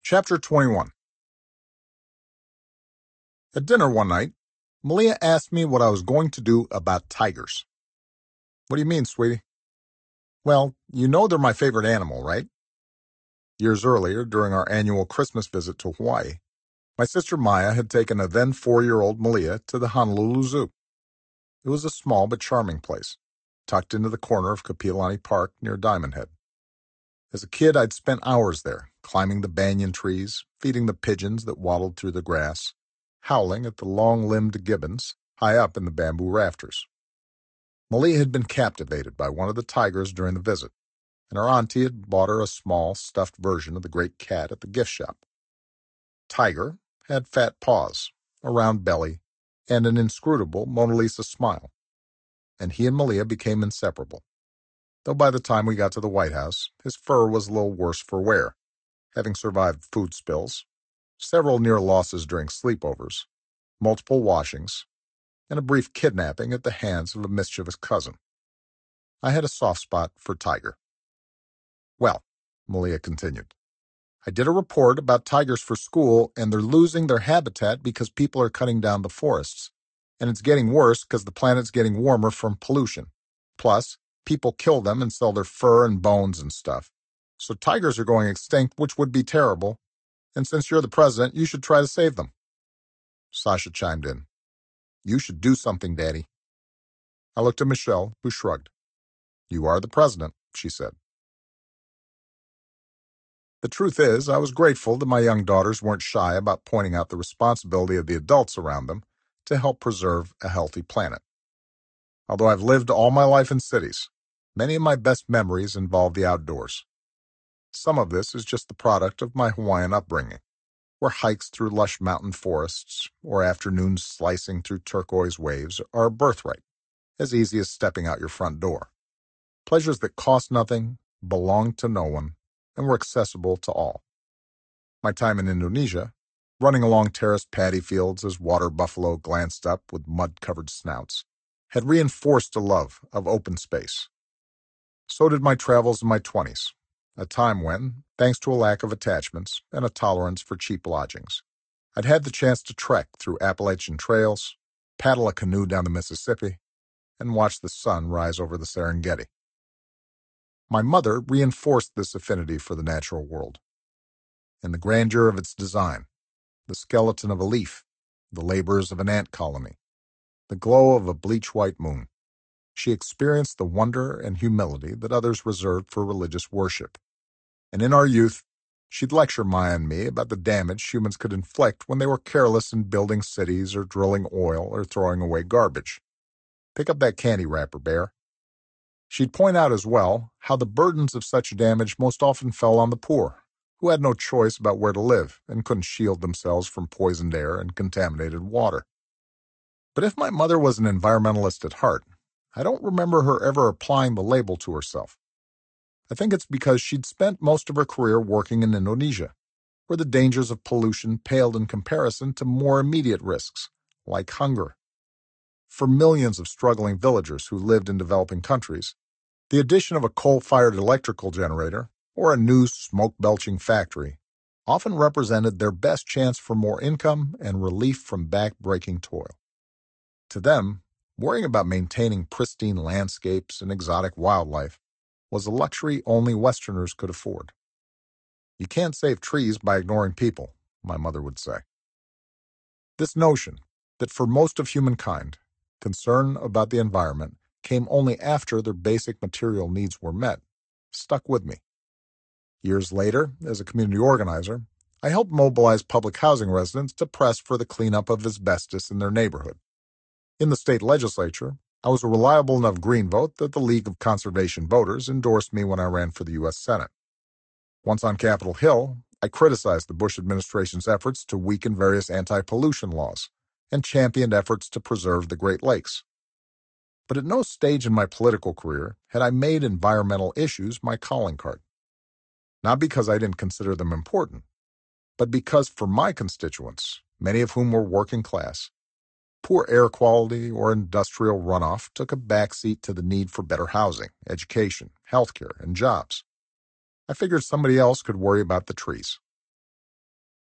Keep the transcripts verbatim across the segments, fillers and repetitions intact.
Chapter twenty-one. At dinner one night, Malia asked me what I was going to do about tigers. What do you mean, sweetie? Well, you know they're my favorite animal, right? Years earlier, during our annual Christmas visit to Hawaii, my sister Maya had taken a then four-year-old Malia to the Honolulu Zoo. It was a small but charming place, tucked into the corner of Kapiolani Park near Diamond Head. As a kid, I'd spent hours there, climbing the banyan trees, feeding the pigeons that waddled through the grass, howling at the long-limbed gibbons high up in the bamboo rafters. Malia had been captivated by one of the tigers during the visit, and her auntie had bought her a small, stuffed version of the great cat at the gift shop. Tiger had fat paws, a round belly, and an inscrutable Mona Lisa smile, and he and Malia became inseparable. Though by the time we got to the White House, his fur was a little worse for wear, having survived food spills, several near losses during sleepovers, multiple washings, and a brief kidnapping at the hands of a mischievous cousin. I had a soft spot for Tiger. Well, Malia continued, I did a report about tigers for school, and they're losing their habitat because people are cutting down the forests. And it's getting worse because the planet's getting warmer from pollution. Plus, people kill them and sell their fur and bones and stuff. So tigers are going extinct, which would be terrible. And since you're the president, you should try to save them. Sasha chimed in. You should do something, Daddy. I looked at Michelle, who shrugged. You are the president, she said. The truth is, I was grateful that my young daughters weren't shy about pointing out the responsibility of the adults around them to help preserve a healthy planet. Although I've lived all my life in cities, many of my best memories involve the outdoors. Some of this is just the product of my Hawaiian upbringing, where hikes through lush mountain forests or afternoons slicing through turquoise waves are a birthright, as easy as stepping out your front door. Pleasures that cost nothing, belong to no one, and were accessible to all. My time in Indonesia, running along terraced paddy fields as water buffalo glanced up with mud-covered snouts, had reinforced a love of open space. So did my travels in my twenties, a time when, thanks to a lack of attachments and a tolerance for cheap lodgings, I'd had the chance to trek through Appalachian trails, paddle a canoe down the Mississippi, and watch the sun rise over the Serengeti. My mother reinforced this affinity for the natural world. In the grandeur of its design, the skeleton of a leaf, the labors of an ant colony, the glow of a bleach-white moon, she experienced the wonder and humility that others reserved for religious worship. And in our youth, she'd lecture Maya and me about the damage humans could inflict when they were careless in building cities or drilling oil or throwing away garbage. Pick up that candy wrapper, Bear. She'd point out as well how the burdens of such damage most often fell on the poor, who had no choice about where to live and couldn't shield themselves from poisoned air and contaminated water. But if my mother was an environmentalist at heart, I don't remember her ever applying the label to herself. I think it's because she'd spent most of her career working in Indonesia, where the dangers of pollution paled in comparison to more immediate risks, like hunger. For millions of struggling villagers who lived in developing countries, the addition of a coal-fired electrical generator or a new smoke-belching factory often represented their best chance for more income and relief from back-breaking toil. To them, worrying about maintaining pristine landscapes and exotic wildlife was a luxury only Westerners could afford. You can't save trees by ignoring people, my mother would say. This notion that for most of humankind, concern about the environment came only after their basic material needs were met, stuck with me. Years later, as a community organizer, I helped mobilize public housing residents to press for the cleanup of asbestos in their neighborhood. In the state legislature, I was a reliable enough green vote that the League of Conservation Voters endorsed me when I ran for the U S Senate. Once on Capitol Hill, I criticized the Bush administration's efforts to weaken various anti-pollution laws and championed efforts to preserve the Great Lakes. But at no stage in my political career had I made environmental issues my calling card. Not because I didn't consider them important, but because for my constituents, many of whom were working class, poor air quality or industrial runoff took a backseat to the need for better housing, education, healthcare, and jobs. I figured somebody else could worry about the trees.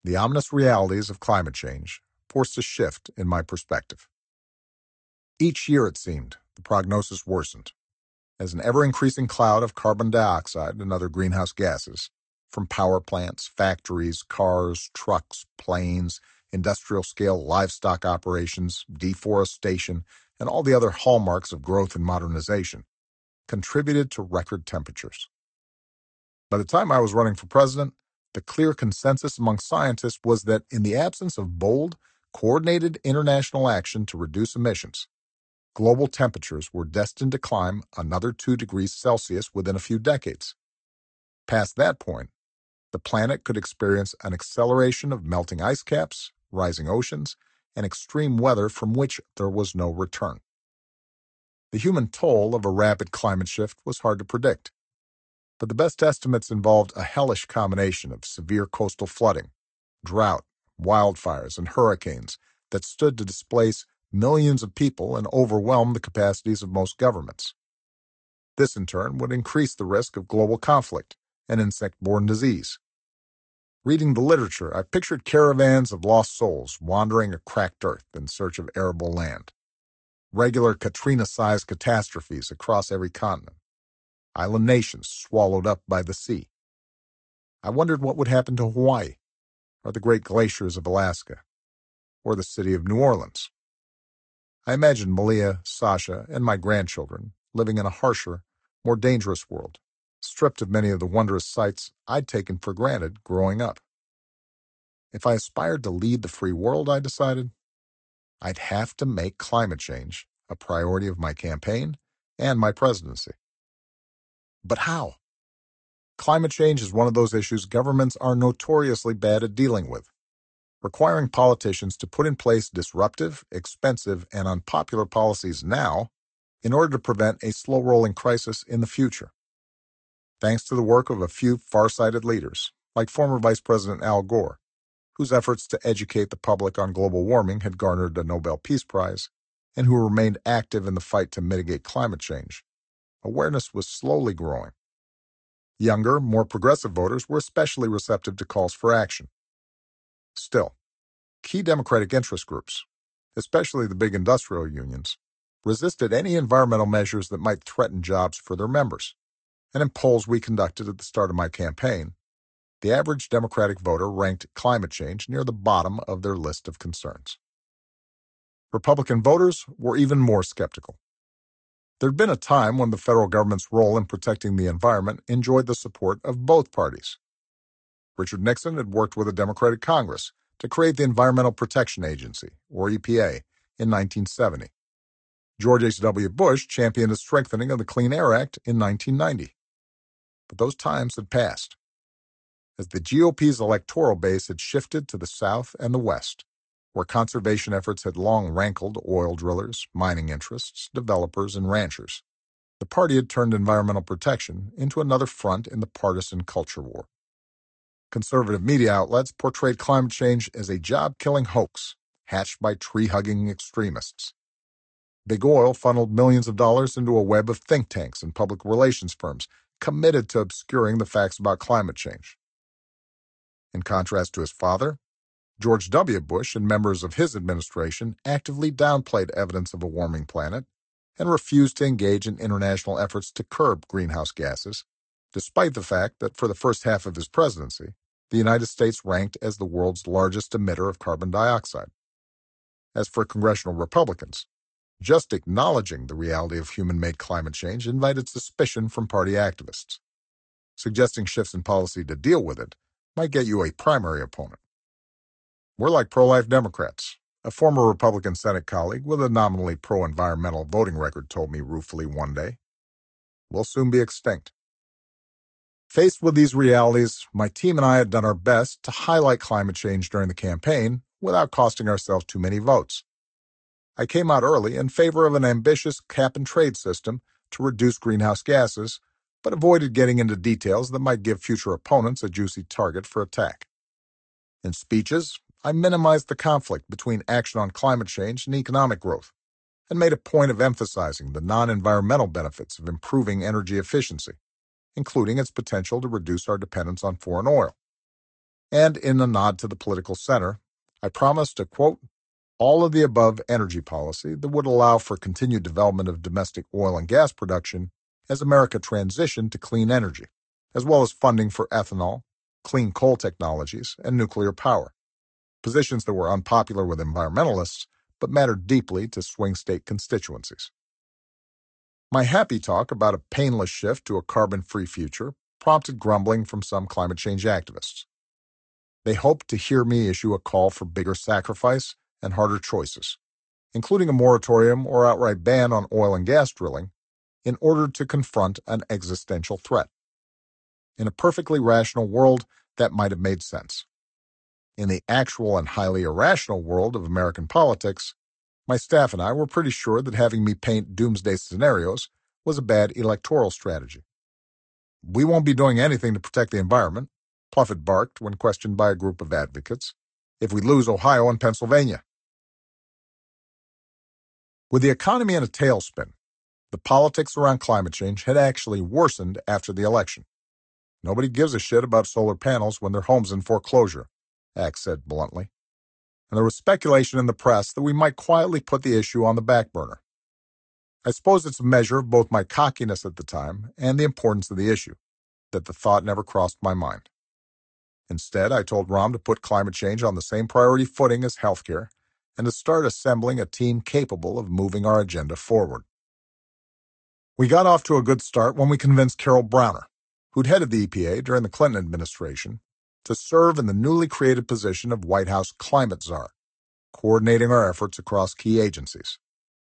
The ominous realities of climate change forced a shift in my perspective. Each year, it seemed, the prognosis worsened, as an ever-increasing cloud of carbon dioxide and other greenhouse gases from power plants, factories, cars, trucks, planes, industrial-scale livestock operations, deforestation, and all the other hallmarks of growth and modernization contributed to record temperatures. By the time I was running for president, the clear consensus among scientists was that in the absence of bold, coordinated international action to reduce emissions, global temperatures were destined to climb another two degrees Celsius within a few decades. Past that point, the planet could experience an acceleration of melting ice caps, rising oceans, and extreme weather from which there was no return. The human toll of a rapid climate shift was hard to predict, but the best estimates involved a hellish combination of severe coastal flooding, drought, wildfires, and hurricanes that stood to displace millions of people and overwhelm the capacities of most governments. This, in turn, would increase the risk of global conflict and insect-borne disease. Reading the literature, I pictured caravans of lost souls wandering a cracked earth in search of arable land, regular Katrina-sized catastrophes across every continent, island nations swallowed up by the sea. I wondered what would happen to Hawaii, or the great glaciers of Alaska, or the city of New Orleans. I imagined Malia, Sasha, and my grandchildren living in a harsher, more dangerous world, stripped of many of the wondrous sights I'd taken for granted growing up. If I aspired to lead the free world, I decided, I'd have to make climate change a priority of my campaign and my presidency. But how? Climate change is one of those issues governments are notoriously bad at dealing with, requiring politicians to put in place disruptive, expensive, and unpopular policies now in order to prevent a slow-rolling crisis in the future. Thanks to the work of a few far-sighted leaders, like former Vice President Al Gore, whose efforts to educate the public on global warming had garnered a Nobel Peace Prize, and who remained active in the fight to mitigate climate change, awareness was slowly growing. Younger, more progressive voters were especially receptive to calls for action. Still, key Democratic interest groups, especially the big industrial unions, resisted any environmental measures that might threaten jobs for their members. And in polls we conducted at the start of my campaign, the average Democratic voter ranked climate change near the bottom of their list of concerns. Republican voters were even more skeptical. There'd been a time when the federal government's role in protecting the environment enjoyed the support of both parties. Richard Nixon had worked with a Democratic Congress to create the Environmental Protection Agency, or E P A, in nineteen seventy. George H W Bush championed a strengthening of the Clean Air Act in nineteen ninety. But those times had passed. As the G O P's electoral base had shifted to the South and the West, where conservation efforts had long rankled oil drillers, mining interests, developers, and ranchers, the party had turned environmental protection into another front in the partisan culture war. Conservative media outlets portrayed climate change as a job-killing hoax hatched by tree-hugging extremists. Big Oil funneled millions of dollars into a web of think tanks and public relations firms committed to obscuring the facts about climate change. In contrast to his father, George W. Bush and members of his administration actively downplayed evidence of a warming planet and refused to engage in international efforts to curb greenhouse gases, despite the fact that for the first half of his presidency, the United States ranked as the world's largest emitter of carbon dioxide. As for congressional Republicans, just acknowledging the reality of human-made climate change invited suspicion from party activists. Suggesting shifts in policy to deal with it might get you a primary opponent. We're like pro-life Democrats, a former Republican Senate colleague with a nominally pro-environmental voting record told me ruefully one day. We'll soon be extinct. Faced with these realities, my team and I had done our best to highlight climate change during the campaign without costing ourselves too many votes. I came out early in favor of an ambitious cap-and-trade system to reduce greenhouse gases, but avoided getting into details that might give future opponents a juicy target for attack. In speeches, I minimized the conflict between action on climate change and economic growth, and made a point of emphasizing the non-environmental benefits of improving energy efficiency, including its potential to reduce our dependence on foreign oil. And in a nod to the political center, I promised to, quote, all of the above energy policy that would allow for continued development of domestic oil and gas production as America transitioned to clean energy, as well as funding for ethanol, clean coal technologies, and nuclear power, positions that were unpopular with environmentalists but mattered deeply to swing state constituencies. My happy talk about a painless shift to a carbon-free future prompted grumbling from some climate change activists. They hoped to hear me issue a call for bigger sacrifice and harder choices, including a moratorium or outright ban on oil and gas drilling, in order to confront an existential threat. In a perfectly rational world, that might have made sense. In the actual and highly irrational world of American politics, my staff and I were pretty sure that having me paint doomsday scenarios was a bad electoral strategy. We won't be doing anything to protect the environment, Pluffett barked when questioned by a group of advocates, if we lose Ohio and Pennsylvania. With the economy in a tailspin, the politics around climate change had actually worsened after the election. Nobody gives a shit about solar panels when their home's in foreclosure, Axe said bluntly. And there was speculation in the press that we might quietly put the issue on the back burner. I suppose it's a measure of both my cockiness at the time and the importance of the issue, that the thought never crossed my mind. Instead, I told Rahm to put climate change on the same priority footing as healthcare and to start assembling a team capable of moving our agenda forward. We got off to a good start when we convinced Carol Browner, who'd headed the E P A during the Clinton administration, to serve in the newly created position of White House Climate Czar, coordinating our efforts across key agencies.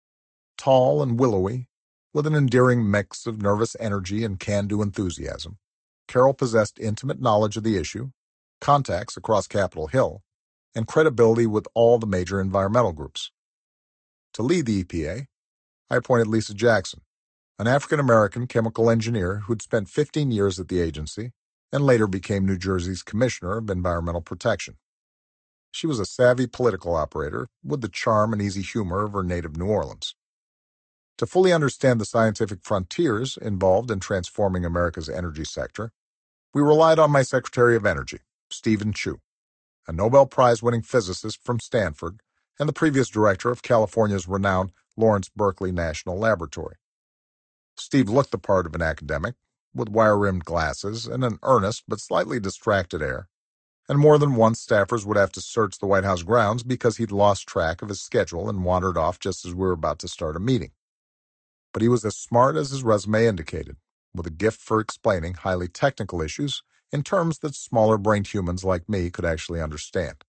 Tall and willowy, with an endearing mix of nervous energy and can-do enthusiasm, Carol possessed intimate knowledge of the issue, contacts across Capitol Hill, and credibility with all the major environmental groups. To lead the E P A, I appointed Lisa Jackson, an African-American chemical engineer who'd spent fifteen years at the agency and later became New Jersey's Commissioner of Environmental Protection. She was a savvy political operator with the charm and easy humor of her native New Orleans. To fully understand the scientific frontiers involved in transforming America's energy sector, we relied on my Secretary of Energy, Stephen Chu, a Nobel Prize-winning physicist from Stanford and the previous director of California's renowned Lawrence Berkeley National Laboratory. Steve looked the part of an academic, with wire-rimmed glasses and an earnest but slightly distracted air, and more than once staffers would have to search the White House grounds because he'd lost track of his schedule and wandered off just as we were about to start a meeting. But he was as smart as his resume indicated, with a gift for explaining highly technical issues in terms that smaller-brained humans like me could actually understand.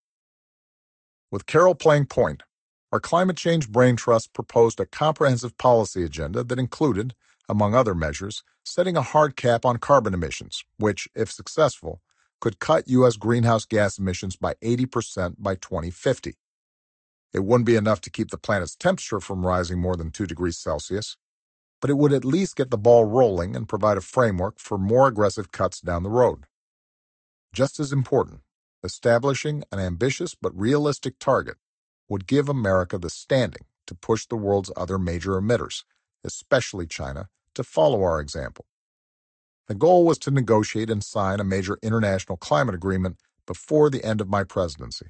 With Carol playing point, our Climate Change Brain Trust proposed a comprehensive policy agenda that included, among other measures, setting a hard cap on carbon emissions, which, if successful, could cut U S greenhouse gas emissions by eighty percent by twenty fifty. It wouldn't be enough to keep the planet's temperature from rising more than two degrees Celsius, but it would at least get the ball rolling and provide a framework for more aggressive cuts down the road. Just as important, establishing an ambitious but realistic target would give America the standing to push the world's other major emitters, especially China, to follow our example. The goal was to negotiate and sign a major international climate agreement before the end of my presidency.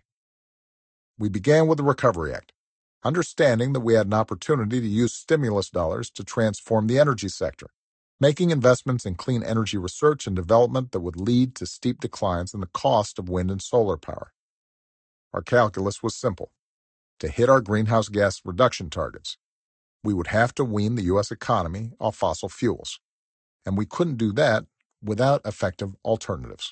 We began with the Recovery Act, understanding that we had an opportunity to use stimulus dollars to transform the energy sector, making investments in clean energy research and development that would lead to steep declines in the cost of wind and solar power. Our calculus was simple. To hit our greenhouse gas reduction targets, we would have to wean the U S economy off fossil fuels, and we couldn't do that without effective alternatives.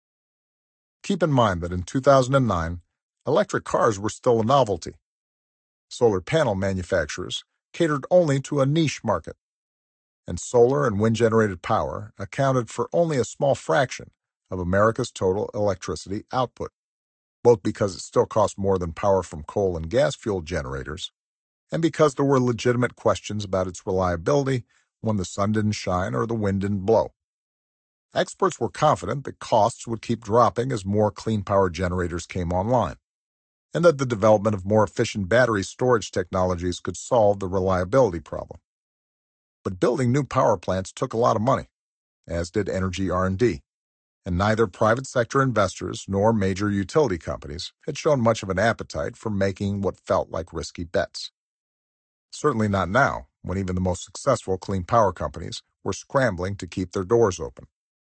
Keep in mind that in two thousand nine, electric cars were still a novelty. Solar panel manufacturers catered only to a niche market, and solar and wind-generated power accounted for only a small fraction of America's total electricity output, both because it still cost more than power from coal and gas-fueled generators, and because there were legitimate questions about its reliability when the sun didn't shine or the wind didn't blow. Experts were confident that costs would keep dropping as more clean power generators came online, and that the development of more efficient battery storage technologies could solve the reliability problem. But building new power plants took a lot of money, as did energy R and D, and neither private sector investors nor major utility companies had shown much of an appetite for making what felt like risky bets. Certainly not now, when even the most successful clean power companies were scrambling to keep their doors open.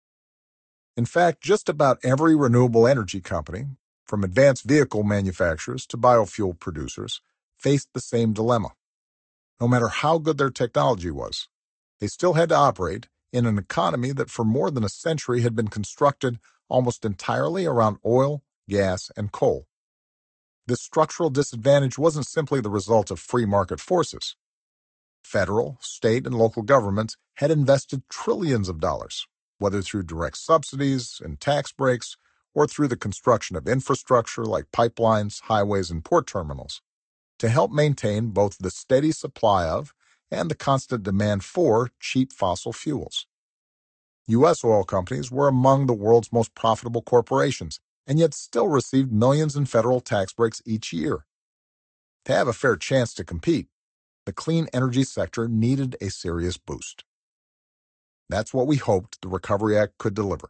In fact, just about every renewable energy company, from advanced vehicle manufacturers to biofuel producers, faced the same dilemma. No matter how good their technology was, they still had to operate in an economy that for more than a century had been constructed almost entirely around oil, gas, and coal. This structural disadvantage wasn't simply the result of free market forces. Federal, state, and local governments had invested trillions of dollars, whether through direct subsidies and tax breaks or through the construction of infrastructure like pipelines, highways, and port terminals, to help maintain both the steady supply of and the constant demand for cheap fossil fuels. U S oil companies were among the world's most profitable corporations, and yet still received millions in federal tax breaks each year. To have a fair chance to compete, the clean energy sector needed a serious boost. That's what we hoped the Recovery Act could deliver.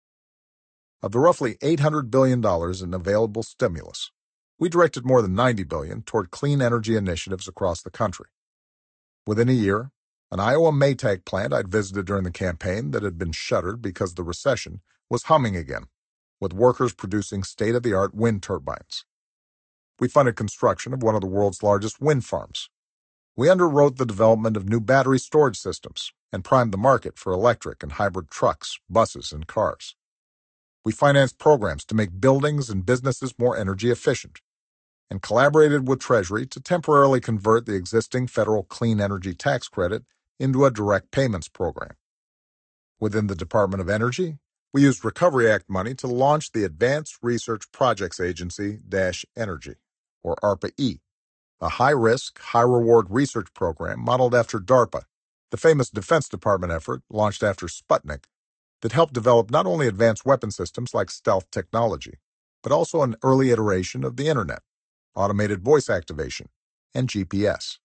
Of the roughly eight hundred billion dollars in available stimulus, we directed more than ninety billion dollars toward clean energy initiatives across the country. Within a year, an Iowa Maytag plant I'd visited during the campaign that had been shuttered because of the recession was humming again, with workers producing state-of-the-art wind turbines. We funded construction of one of the world's largest wind farms. We underwrote the development of new battery storage systems and primed the market for electric and hybrid trucks, buses, and cars. We financed programs to make buildings and businesses more energy efficient, and collaborated with Treasury to temporarily convert the existing federal clean energy tax credit into a direct payments program. Within the Department of Energy, we used Recovery Act money to launch the Advanced Research Projects Agency-Energy, or ARPA-E, a high-risk, high-reward research program modeled after DARPA, the famous Defense Department effort launched after Sputnik that helped develop not only advanced weapon systems like stealth technology, but also an early iteration of the Internet, automated voice activation, and G P S.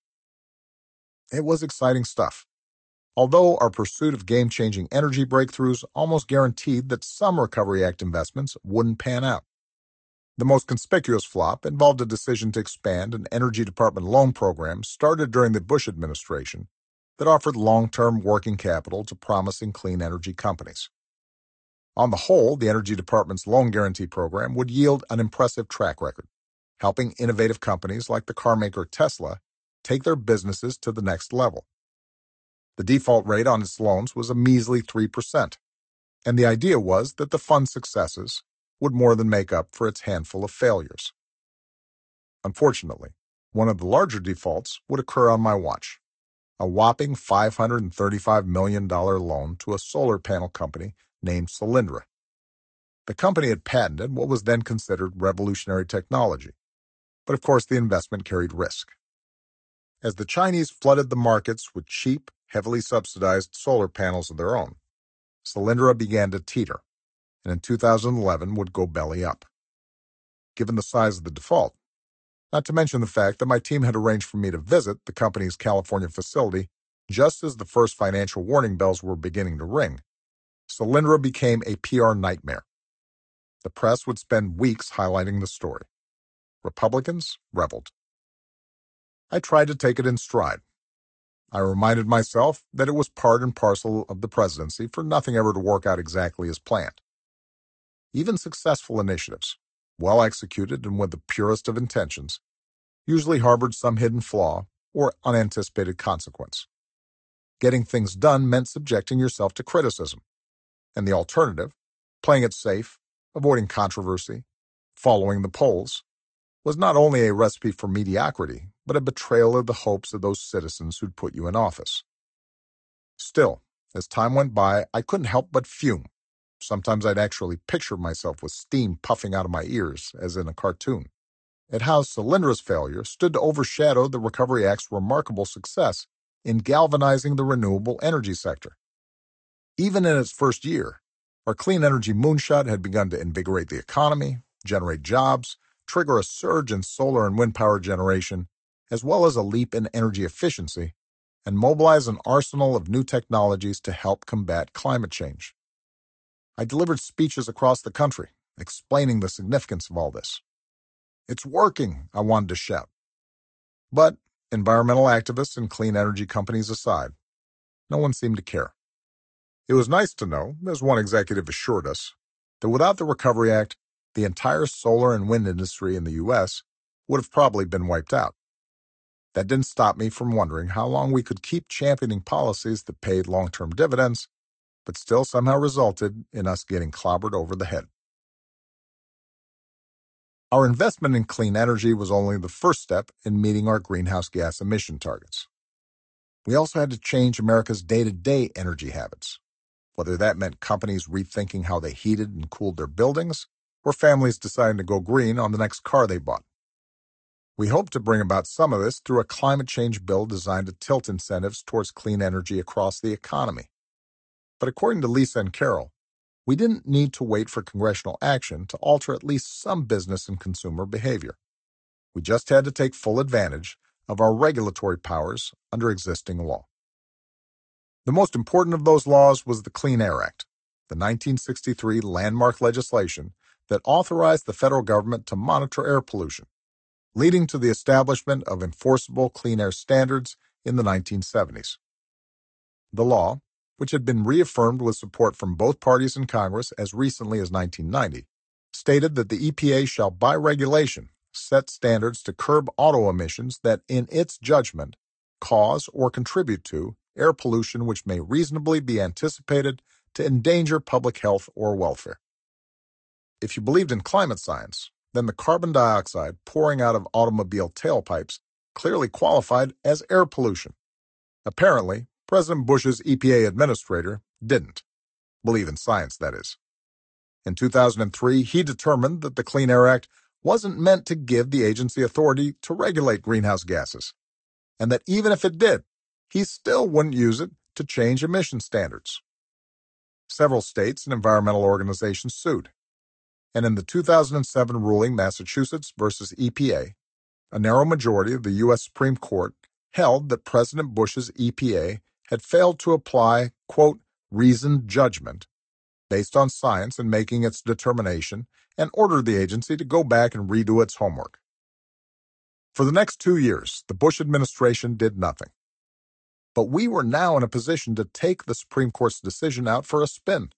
It was exciting stuff. Although our pursuit of game-changing energy breakthroughs almost guaranteed that some Recovery Act investments wouldn't pan out. The most conspicuous flop involved a decision to expand an Energy Department loan program started during the Bush administration that offered long-term working capital to promising clean energy companies. On the whole, the Energy Department's loan guarantee program would yield an impressive track record, helping innovative companies like the carmaker Tesla take their businesses to the next level. The default rate on its loans was a measly three percent, and the idea was that the fund's successes would more than make up for its handful of failures. Unfortunately, one of the larger defaults would occur on my watch, a whopping five hundred thirty-five million dollars loan to a solar panel company named Solyndra. The company had patented what was then considered revolutionary technology, but of course the investment carried risk. As the Chinese flooded the markets with cheap, heavily subsidized solar panels of their own, Solyndra began to teeter, and in two thousand eleven would go belly up. Given the size of the default, not to mention the fact that my team had arranged for me to visit the company's California facility just as the first financial warning bells were beginning to ring, Solyndra became a P R nightmare. The press would spend weeks highlighting the story. Republicans reveled. I tried to take it in stride. I reminded myself that it was part and parcel of the presidency for nothing ever to work out exactly as planned. Even successful initiatives, well executed and with the purest of intentions, usually harbored some hidden flaw or unanticipated consequence. Getting things done meant subjecting yourself to criticism, and the alternative, playing it safe, avoiding controversy, following the polls, was not only a recipe for mediocrity, but a betrayal of the hopes of those citizens who'd put you in office. Still, as time went by, I couldn't help but fume. Sometimes I'd actually picture myself with steam puffing out of my ears, as in a cartoon, at how Solyndra's failure stood to overshadow the Recovery Act's remarkable success in galvanizing the renewable energy sector. Even in its first year, our clean energy moonshot had begun to invigorate the economy, generate jobs, trigger a surge in solar and wind power generation, as well as a leap in energy efficiency, and mobilize an arsenal of new technologies to help combat climate change. I delivered speeches across the country, explaining the significance of all this. It's working, I wanted to shout. But environmental activists and clean energy companies aside, no one seemed to care. It was nice to know, as one executive assured us, that without the Recovery Act, the entire solar and wind industry in the U S would have probably been wiped out. That didn't stop me from wondering how long we could keep championing policies that paid long-term dividends, but still somehow resulted in us getting clobbered over the head. Our investment in clean energy was only the first step in meeting our greenhouse gas emission targets. We also had to change America's day-to-day energy habits, whether that meant companies rethinking how they heated and cooled their buildings, or families deciding to go green on the next car they bought. We hope to bring about some of this through a climate change bill designed to tilt incentives towards clean energy across the economy. But according to Lisa and Carol, we didn't need to wait for congressional action to alter at least some business and consumer behavior. We just had to take full advantage of our regulatory powers under existing law. The most important of those laws was the Clean Air Act, the nineteen sixty-three landmark legislation that authorized the federal government to monitor air pollution, leading to the establishment of enforceable clean air standards in the nineteen seventies. The law, which had been reaffirmed with support from both parties in Congress as recently as nineteen ninety, stated that the E P A shall by regulation set standards to curb auto emissions that, in its judgment, cause or contribute to air pollution which may reasonably be anticipated to endanger public health or welfare. If you believed in climate science, then the carbon dioxide pouring out of automobile tailpipes clearly qualified as air pollution. Apparently, President Bush's E P A administrator didn't. Believe in science, that is. In two thousand three, he determined that the Clean Air Act wasn't meant to give the agency authority to regulate greenhouse gases, and that even if it did, he still wouldn't use it to change emission standards. Several states and environmental organizations sued, and in the two thousand seven ruling Massachusetts versus E P A, a narrow majority of the U S Supreme Court held that President Bush's E P A had failed to apply, quote, reasoned judgment based on science in making its determination and ordered the agency to go back and redo its homework. For the next two years, the Bush administration did nothing. But we were now in a position to take the Supreme Court's decision out for a spin.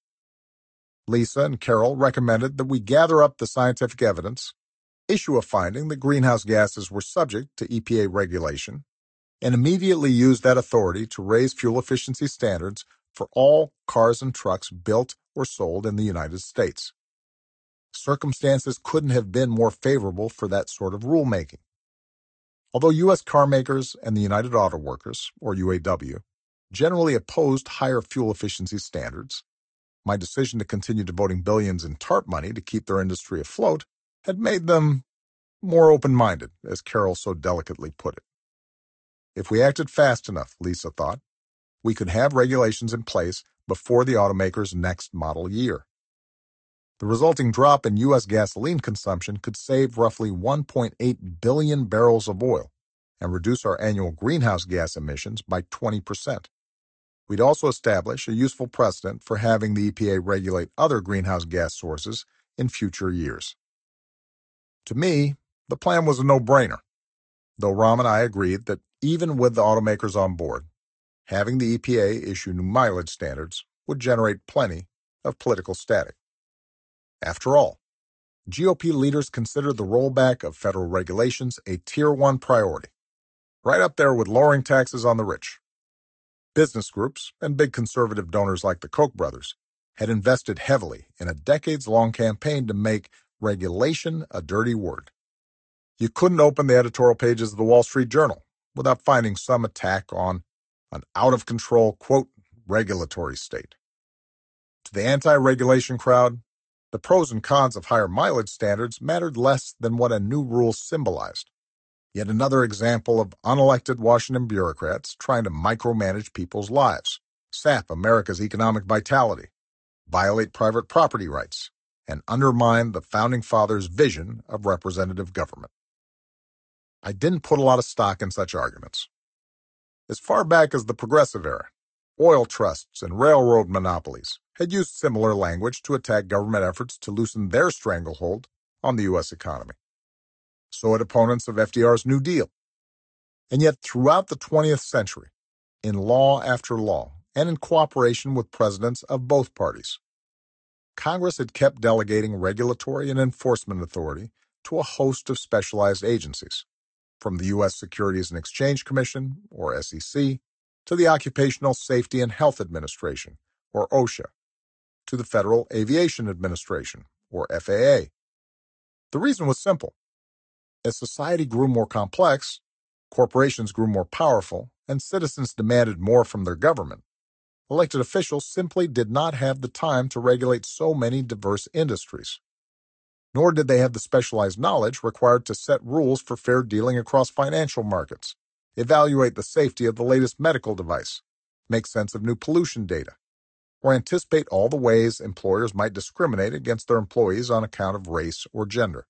Lisa and Carol recommended that we gather up the scientific evidence, issue a finding that greenhouse gases were subject to E P A regulation, and immediately use that authority to raise fuel efficiency standards for all cars and trucks built or sold in the United States. Circumstances couldn't have been more favorable for that sort of rulemaking. Although U S car makers and the United Auto Workers, or U A W, generally opposed higher fuel efficiency standards, my decision to continue devoting billions in TARP money to keep their industry afloat had made them more open-minded, as Carol so delicately put it. If we acted fast enough, Lisa thought, we could have regulations in place before the automaker's next model year. The resulting drop in U S gasoline consumption could save roughly one point eight billion barrels of oil and reduce our annual greenhouse gas emissions by twenty percent. We'd also establish a useful precedent for having the E P A regulate other greenhouse gas sources in future years. To me, the plan was a no-brainer, though Ram and I agreed that even with the automakers on board, having the E P A issue new mileage standards would generate plenty of political static. After all, G O P leaders consider the rollback of federal regulations a Tier one priority, right up there with lowering taxes on the rich. Business groups and big conservative donors like the Koch brothers had invested heavily in a decades-long campaign to make regulation a dirty word. You couldn't open the editorial pages of the Wall Street Journal without finding some attack on an out-of-control, quote, regulatory state. To the anti-regulation crowd, the pros and cons of higher mileage standards mattered less than what a new rule symbolized. Yet another example of unelected Washington bureaucrats trying to micromanage people's lives, sap America's economic vitality, violate private property rights, and undermine the Founding Fathers' vision of representative government. I didn't put a lot of stock in such arguments. As far back as the Progressive era, Oil trusts and railroad monopolies had used similar language to attack government efforts to loosen their stranglehold on the U S economy. So had opponents of F D R's New Deal. And yet, throughout the twentieth century, in law after law, and in cooperation with presidents of both parties, Congress had kept delegating regulatory and enforcement authority to a host of specialized agencies, from the U S Securities and Exchange Commission, or S E C, to the Occupational Safety and Health Administration, or OSHA, to the Federal Aviation Administration, or F A A. The reason was simple. As society grew more complex, corporations grew more powerful, and citizens demanded more from their government, elected officials simply did not have the time to regulate so many diverse industries. Nor did they have the specialized knowledge required to set rules for fair dealing across financial markets, evaluate the safety of the latest medical device, make sense of new pollution data, or anticipate all the ways employers might discriminate against their employees on account of race or gender.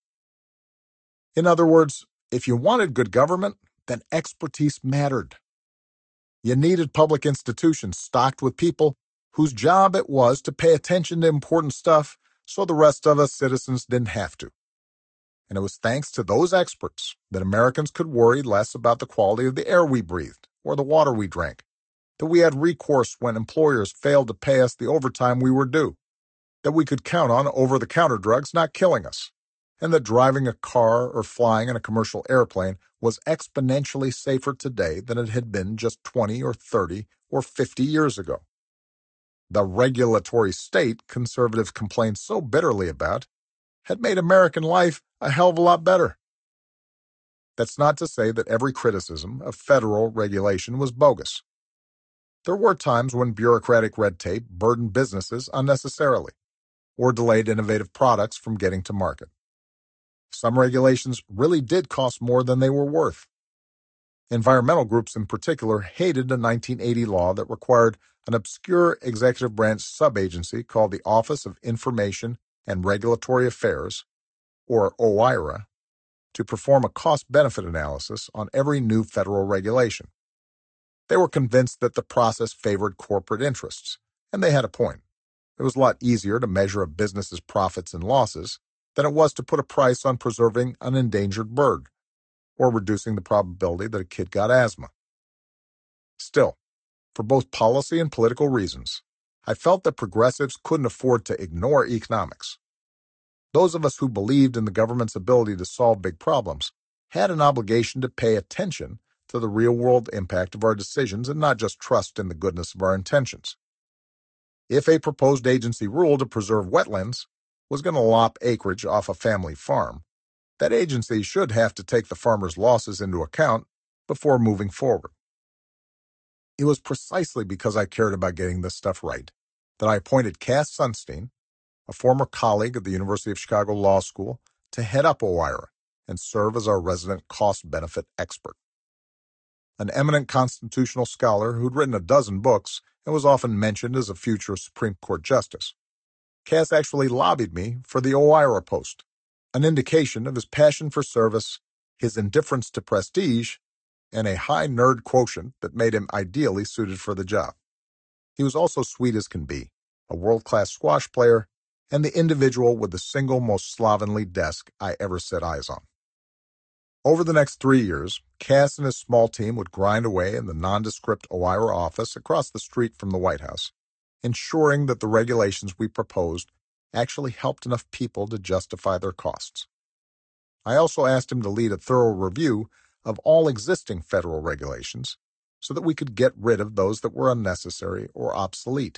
In other words, if you wanted good government, then expertise mattered. You needed public institutions stocked with people whose job it was to pay attention to important stuff so the rest of us citizens didn't have to. And it was thanks to those experts that Americans could worry less about the quality of the air we breathed or the water we drank, that we had recourse when employers failed to pay us the overtime we were due, that we could count on over-the-counter drugs not killing us, and that driving a car or flying in a commercial airplane was exponentially safer today than it had been just twenty or thirty or fifty years ago. The regulatory state conservatives complained so bitterly about had made American life a hell of a lot better. That's not to say that every criticism of federal regulation was bogus. There were times when bureaucratic red tape burdened businesses unnecessarily, or delayed innovative products from getting to market. Some regulations really did cost more than they were worth. Environmental groups in particular hated a nineteen eighty law that required an obscure executive branch sub-agency called the Office of Information and Regulatory Affairs, or O I R A, to perform a cost-benefit analysis on every new federal regulation. They were convinced that the process favored corporate interests, and they had a point. It was a lot easier to measure a business's profits and losses than it was to put a price on preserving an endangered bird or reducing the probability that a kid got asthma. Still, for both policy and political reasons, I felt that progressives couldn't afford to ignore economics. Those of us who believed in the government's ability to solve big problems had an obligation to pay attention to the real-world impact of our decisions and not just trust in the goodness of our intentions. If a proposed agency rule to preserve wetlands was going to lop acreage off a family farm, that agency should have to take the farmer's losses into account before moving forward. It was precisely because I cared about getting this stuff right that I appointed Cass Sunstein, a former colleague at the University of Chicago Law School, to head up O I R A and serve as our resident cost-benefit expert. An eminent constitutional scholar who'd written a dozen books and was often mentioned as a future Supreme Court justice, Cass actually lobbied me for the O I R A post, an indication of his passion for service, his indifference to prestige, and a high nerd quotient that made him ideally suited for the job. He was also sweet as can be, a world-class squash player, and the individual with the single most slovenly desk I ever set eyes on. Over the next three years, Cass and his small team would grind away in the nondescript O I R A office across the street from the White House, ensuring that the regulations we proposed actually helped enough people to justify their costs. I also asked him to lead a thorough review of all existing federal regulations so that we could get rid of those that were unnecessary or obsolete.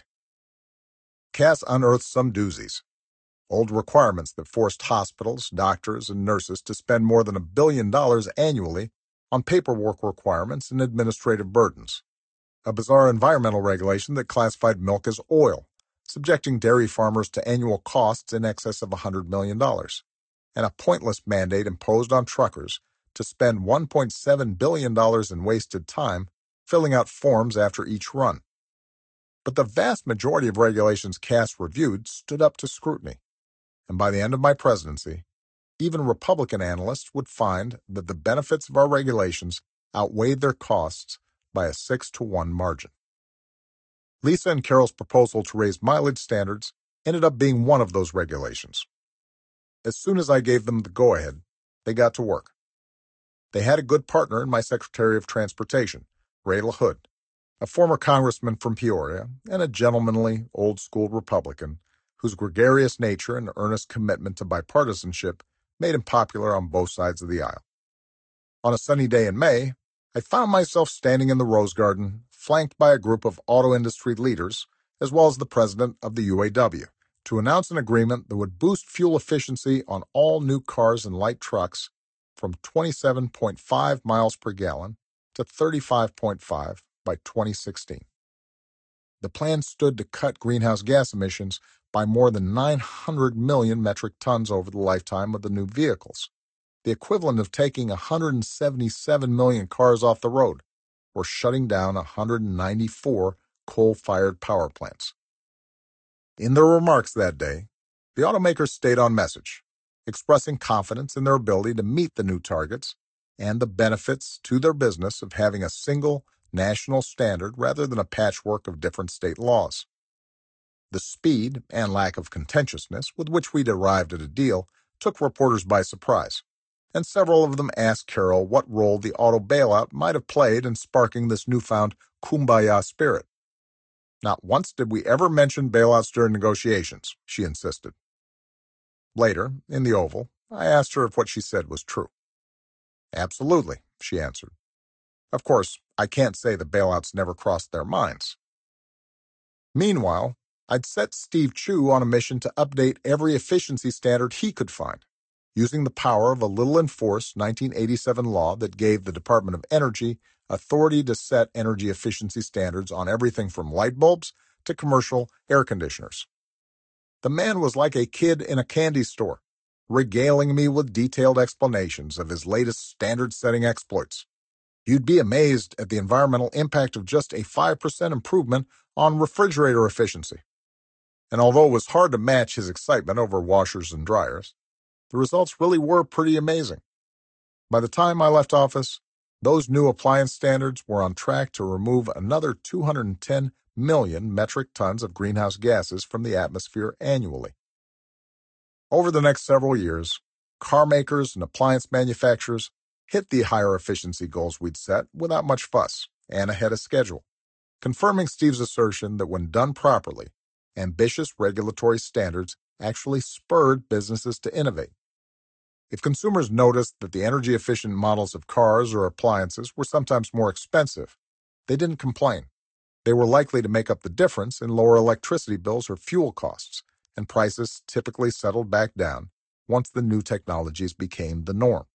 Cass unearthed some doozies, old requirements that forced hospitals, doctors, and nurses to spend more than a billion dollars annually on paperwork requirements and administrative burdens, a bizarre environmental regulation that classified milk as oil, subjecting dairy farmers to annual costs in excess of one hundred million dollars, and a pointless mandate imposed on truckers to spend one point seven billion dollars in wasted time filling out forms after each run. But the vast majority of regulations Cass reviewed stood up to scrutiny, and by the end of my presidency, even Republican analysts would find that the benefits of our regulations outweighed their costs by a six to one margin. Lisa and Carol's proposal to raise mileage standards ended up being one of those regulations. As soon as I gave them the go-ahead, they got to work. They had a good partner in my Secretary of Transportation, Ray LaHood, a former congressman from Peoria and a gentlemanly, old-school Republican whose gregarious nature and earnest commitment to bipartisanship made him popular on both sides of the aisle. On a sunny day in May, I found myself standing in the Rose Garden, flanked by a group of auto industry leaders, as well as the president of the U A W, to announce an agreement that would boost fuel efficiency on all new cars and light trucks from twenty-seven point five miles per gallon to thirty-five point five by twenty sixteen. The plan stood to cut greenhouse gas emissions by more than nine hundred million metric tons over the lifetime of the new vehicles, the equivalent of taking one hundred seventy-seven million cars off the road, or shutting down one hundred ninety-four coal-fired power plants. In their remarks that day, the automakers stayed on message, expressing confidence in their ability to meet the new targets and the benefits to their business of having a single national standard rather than a patchwork of different state laws. The speed and lack of contentiousness with which we arrived at a deal took reporters by surprise, and several of them asked Carol what role the auto bailout might have played in sparking this newfound kumbaya spirit. Not once did we ever mention bailouts during negotiations, she insisted. Later, in the Oval, I asked her if what she said was true. Absolutely, she answered. Of course, I can't say the bailouts never crossed their minds. Meanwhile, I'd set Steve Chu on a mission to update every efficiency standard he could find, using the power of a little-enforced nineteen eighty-seven law that gave the Department of Energy authority to set energy efficiency standards on everything from light bulbs to commercial air conditioners. The man was like a kid in a candy store, regaling me with detailed explanations of his latest standard-setting exploits. You'd be amazed at the environmental impact of just a five percent improvement on refrigerator efficiency. And although it was hard to match his excitement over washers and dryers, the results really were pretty amazing. By the time I left office, those new appliance standards were on track to remove another two hundred ten million metric tons of greenhouse gases from the atmosphere annually. Over the next several years, car makers and appliance manufacturers hit the higher efficiency goals we'd set without much fuss and ahead of schedule, confirming Steve's assertion that when done properly, ambitious regulatory standards actually spurred businesses to innovate. If consumers noticed that the energy-efficient models of cars or appliances were sometimes more expensive, they didn't complain. They were likely to make up the difference in lower electricity bills or fuel costs, and prices typically settled back down once the new technologies became the norm.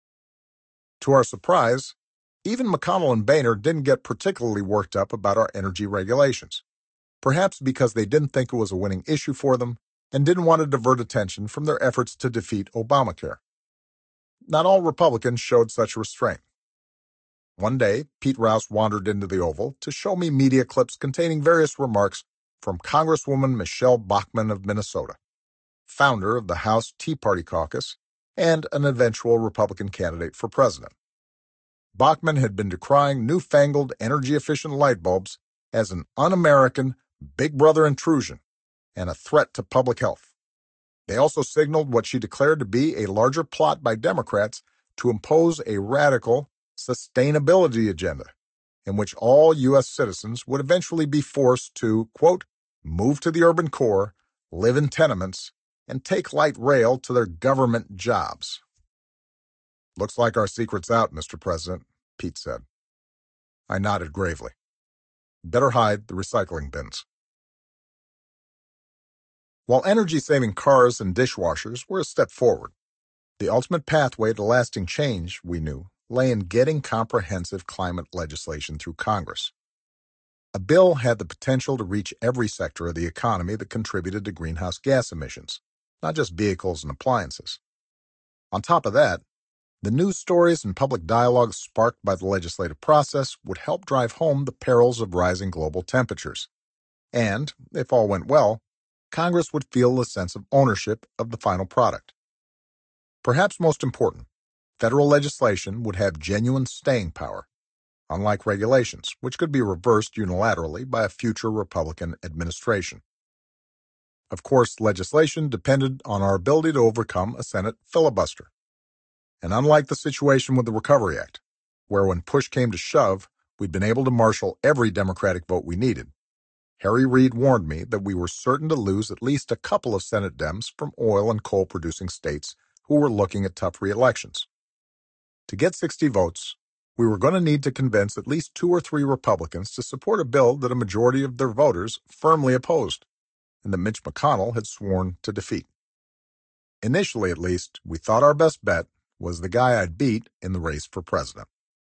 To our surprise, even McConnell and Boehner didn't get particularly worked up about our energy regulations, perhaps because they didn't think it was a winning issue for them and didn't want to divert attention from their efforts to defeat Obamacare. Not all Republicans showed such restraint. One day, Pete Rouse wandered into the Oval to show me media clips containing various remarks from Congresswoman Michelle Bachmann of Minnesota, founder of the House Tea Party Caucus and an eventual Republican candidate for president. Bachmann had been decrying newfangled energy-efficient light bulbs as an un-American Big Brother intrusion and a threat to public health. They also signaled what she declared to be a larger plot by Democrats to impose a radical sustainability agenda in which all U S citizens would eventually be forced to, quote, move to the urban core, live in tenements, and take light rail to their government jobs. Looks like our secret's out, Mister President, Pete said. I nodded gravely. Better hide the recycling bins. While energy-saving cars and dishwashers were a step forward, the ultimate pathway to lasting change, we knew, lay in getting comprehensive climate legislation through Congress. A bill had the potential to reach every sector of the economy that contributed to greenhouse gas emissions, not just vehicles and appliances. On top of that, the news stories and public dialogue sparked by the legislative process would help drive home the perils of rising global temperatures. And, if all went well, Congress would feel a sense of ownership of the final product. Perhaps most important, federal legislation would have genuine staying power, unlike regulations, which could be reversed unilaterally by a future Republican administration. Of course, legislation depended on our ability to overcome a Senate filibuster. And unlike the situation with the Recovery Act, where when push came to shove, we'd been able to marshal every Democratic vote we needed, Harry Reid warned me that we were certain to lose at least a couple of Senate Dems from oil and coal-producing states who were looking at tough re-elections. To get sixty votes, we were going to need to convince at least two or three Republicans to support a bill that a majority of their voters firmly opposed, and that Mitch McConnell had sworn to defeat. Initially, at least, we thought our best bet was the guy I'd beat in the race for president.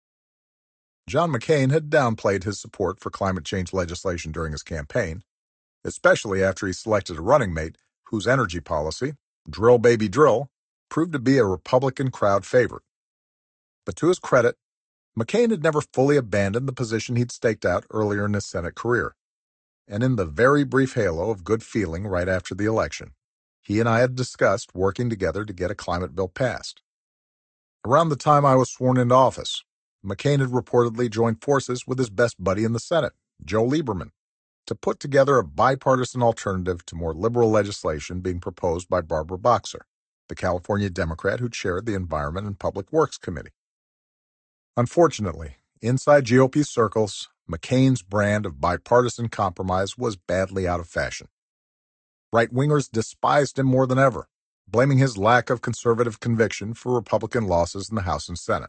John McCain had downplayed his support for climate change legislation during his campaign, especially after he selected a running mate whose energy policy, drill baby drill, proved to be a Republican crowd favorite. But to his credit, McCain had never fully abandoned the position he'd staked out earlier in his Senate career, and in the very brief halo of good feeling right after the election, he and I had discussed working together to get a climate bill passed. Around the time I was sworn into office, McCain had reportedly joined forces with his best buddy in the Senate, Joe Lieberman, to put together a bipartisan alternative to more liberal legislation being proposed by Barbara Boxer, the California Democrat who chaired the Environment and Public Works Committee. Unfortunately, inside G O P circles, McCain's brand of bipartisan compromise was badly out of fashion. Right-wingers despised him more than ever, blaming his lack of conservative conviction for Republican losses in the House and Senate.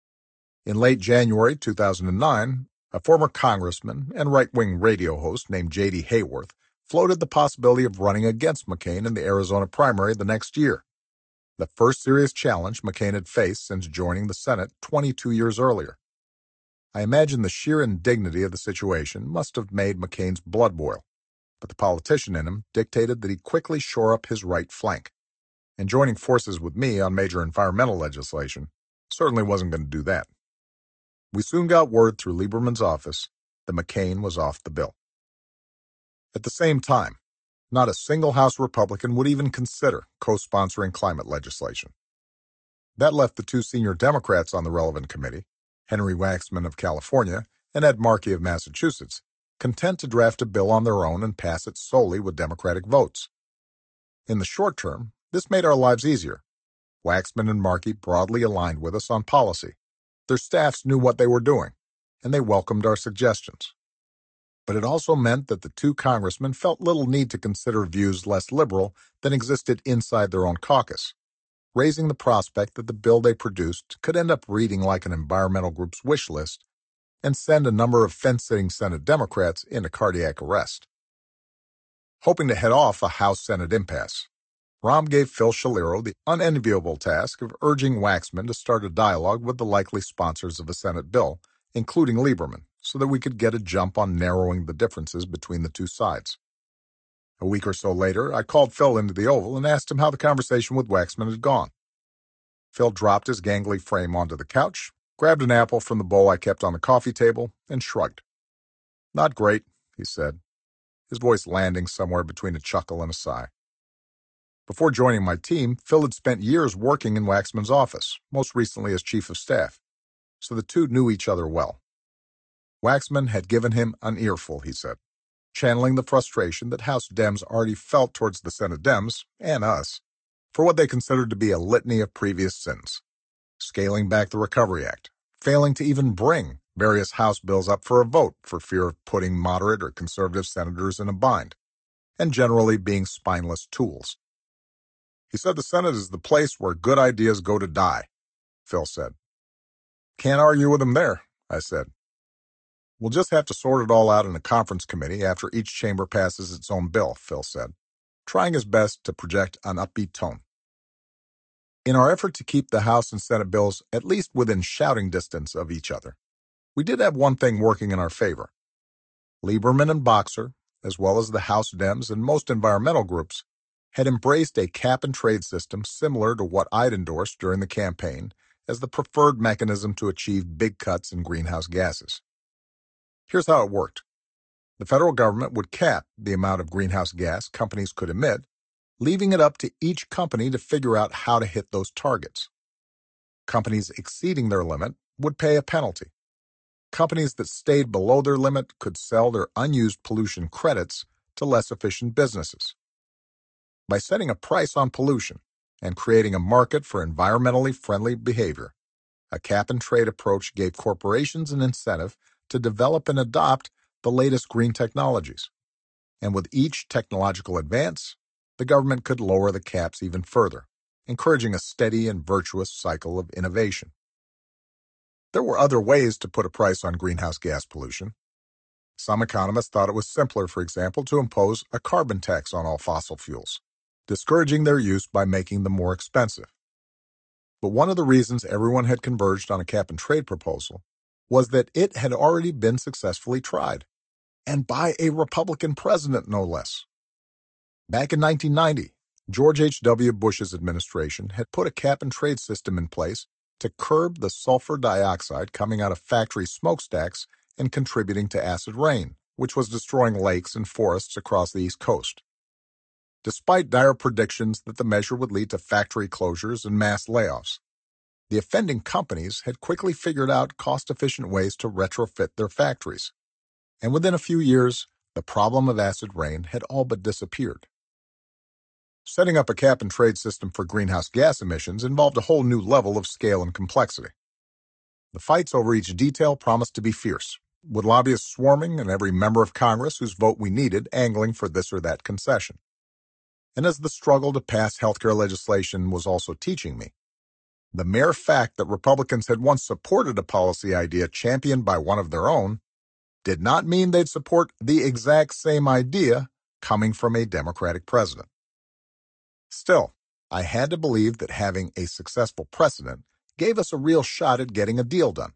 In late January two thousand nine, a former congressman and right-wing radio host named J D Hayworth floated the possibility of running against McCain in the Arizona primary the next year, the first serious challenge McCain had faced since joining the Senate twenty-two years earlier. I imagine the sheer indignity of the situation must have made McCain's blood boil, but the politician in him dictated that he quickly shore up his right flank, and joining forces with me on major environmental legislation certainly wasn't going to do that. We soon got word through Lieberman's office that McCain was off the bill. At the same time, not a single House Republican would even consider co-sponsoring climate legislation. That left the two senior Democrats on the relevant committee, Henry Waxman of California and Ed Markey of Massachusetts, content to draft a bill on their own and pass it solely with Democratic votes. In the short term, this made our lives easier. Waxman and Markey broadly aligned with us on policy. Their staffs knew what they were doing, and they welcomed our suggestions. But it also meant that the two congressmen felt little need to consider views less liberal than existed inside their own caucus, raising the prospect that the bill they produced could end up reading like an environmental group's wish list and send a number of fence-sitting Senate Democrats into cardiac arrest. Hoping to head off a House-Senate impasse, Rahm gave Phil Shaliro the unenviable task of urging Waxman to start a dialogue with the likely sponsors of a Senate bill, including Lieberman, so that we could get a jump on narrowing the differences between the two sides. A week or so later, I called Phil into the Oval and asked him how the conversation with Waxman had gone. Phil dropped his gangly frame onto the couch, grabbed an apple from the bowl I kept on the coffee table, and shrugged. "Not great," he said, his voice landing somewhere between a chuckle and a sigh. Before joining my team, Phil had spent years working in Waxman's office, most recently as chief of staff, so the two knew each other well. Waxman had given him an earful, he said, channeling the frustration that House Dems already felt towards the Senate Dems, and us, for what they considered to be a litany of previous sins. Scaling back the Recovery Act, failing to even bring various House bills up for a vote for fear of putting moderate or conservative senators in a bind, and generally being spineless tools. He said the Senate is the place where good ideas go to die, Phil said. "Can't argue with him there," I said. "We'll just have to sort it all out in a conference committee after each chamber passes its own bill," Phil said, trying his best to project an upbeat tone. In our effort to keep the House and Senate bills at least within shouting distance of each other, we did have one thing working in our favor. Lieberman and Boxer, as well as the House Dems and most environmental groups, had embraced a cap-and-trade system similar to what I'd endorsed during the campaign as the preferred mechanism to achieve big cuts in greenhouse gases. Here's how it worked. The federal government would cap the amount of greenhouse gas companies could emit, leaving it up to each company to figure out how to hit those targets. Companies exceeding their limit would pay a penalty. companies that stayed below their limit could sell their unused pollution credits to less efficient businesses. By setting a price on pollution and creating a market for environmentally friendly behavior, a cap-and-trade approach gave corporations an incentive to develop and adopt the latest green technologies. And with each technological advance, the government could lower the caps even further, encouraging a steady and virtuous cycle of innovation. There were other ways to put a price on greenhouse gas pollution. Some economists thought it was simpler, for example, to impose a carbon tax on all fossil fuels, discouraging their use by making them more expensive. But one of the reasons everyone had converged on a cap-and-trade proposal was that it had already been successfully tried, and by a Republican president, no less. Back in nineteen ninety, George H W Bush's administration had put a cap-and-trade system in place to curb the sulfur dioxide coming out of factory smokestacks and contributing to acid rain, which was destroying lakes and forests across the East Coast. Despite dire predictions that the measure would lead to factory closures and mass layoffs, the offending companies had quickly figured out cost-efficient ways to retrofit their factories. And within a few years, the problem of acid rain had all but disappeared. Setting up a cap-and-trade system for greenhouse gas emissions involved a whole new level of scale and complexity. The fights over each detail promised to be fierce, with lobbyists swarming and every member of Congress whose vote we needed angling for this or that concession. And as the struggle to pass healthcare legislation was also teaching me, the mere fact that Republicans had once supported a policy idea championed by one of their own did not mean they'd support the exact same idea coming from a Democratic president. Still, I had to believe that having a successful precedent gave us a real shot at getting a deal done.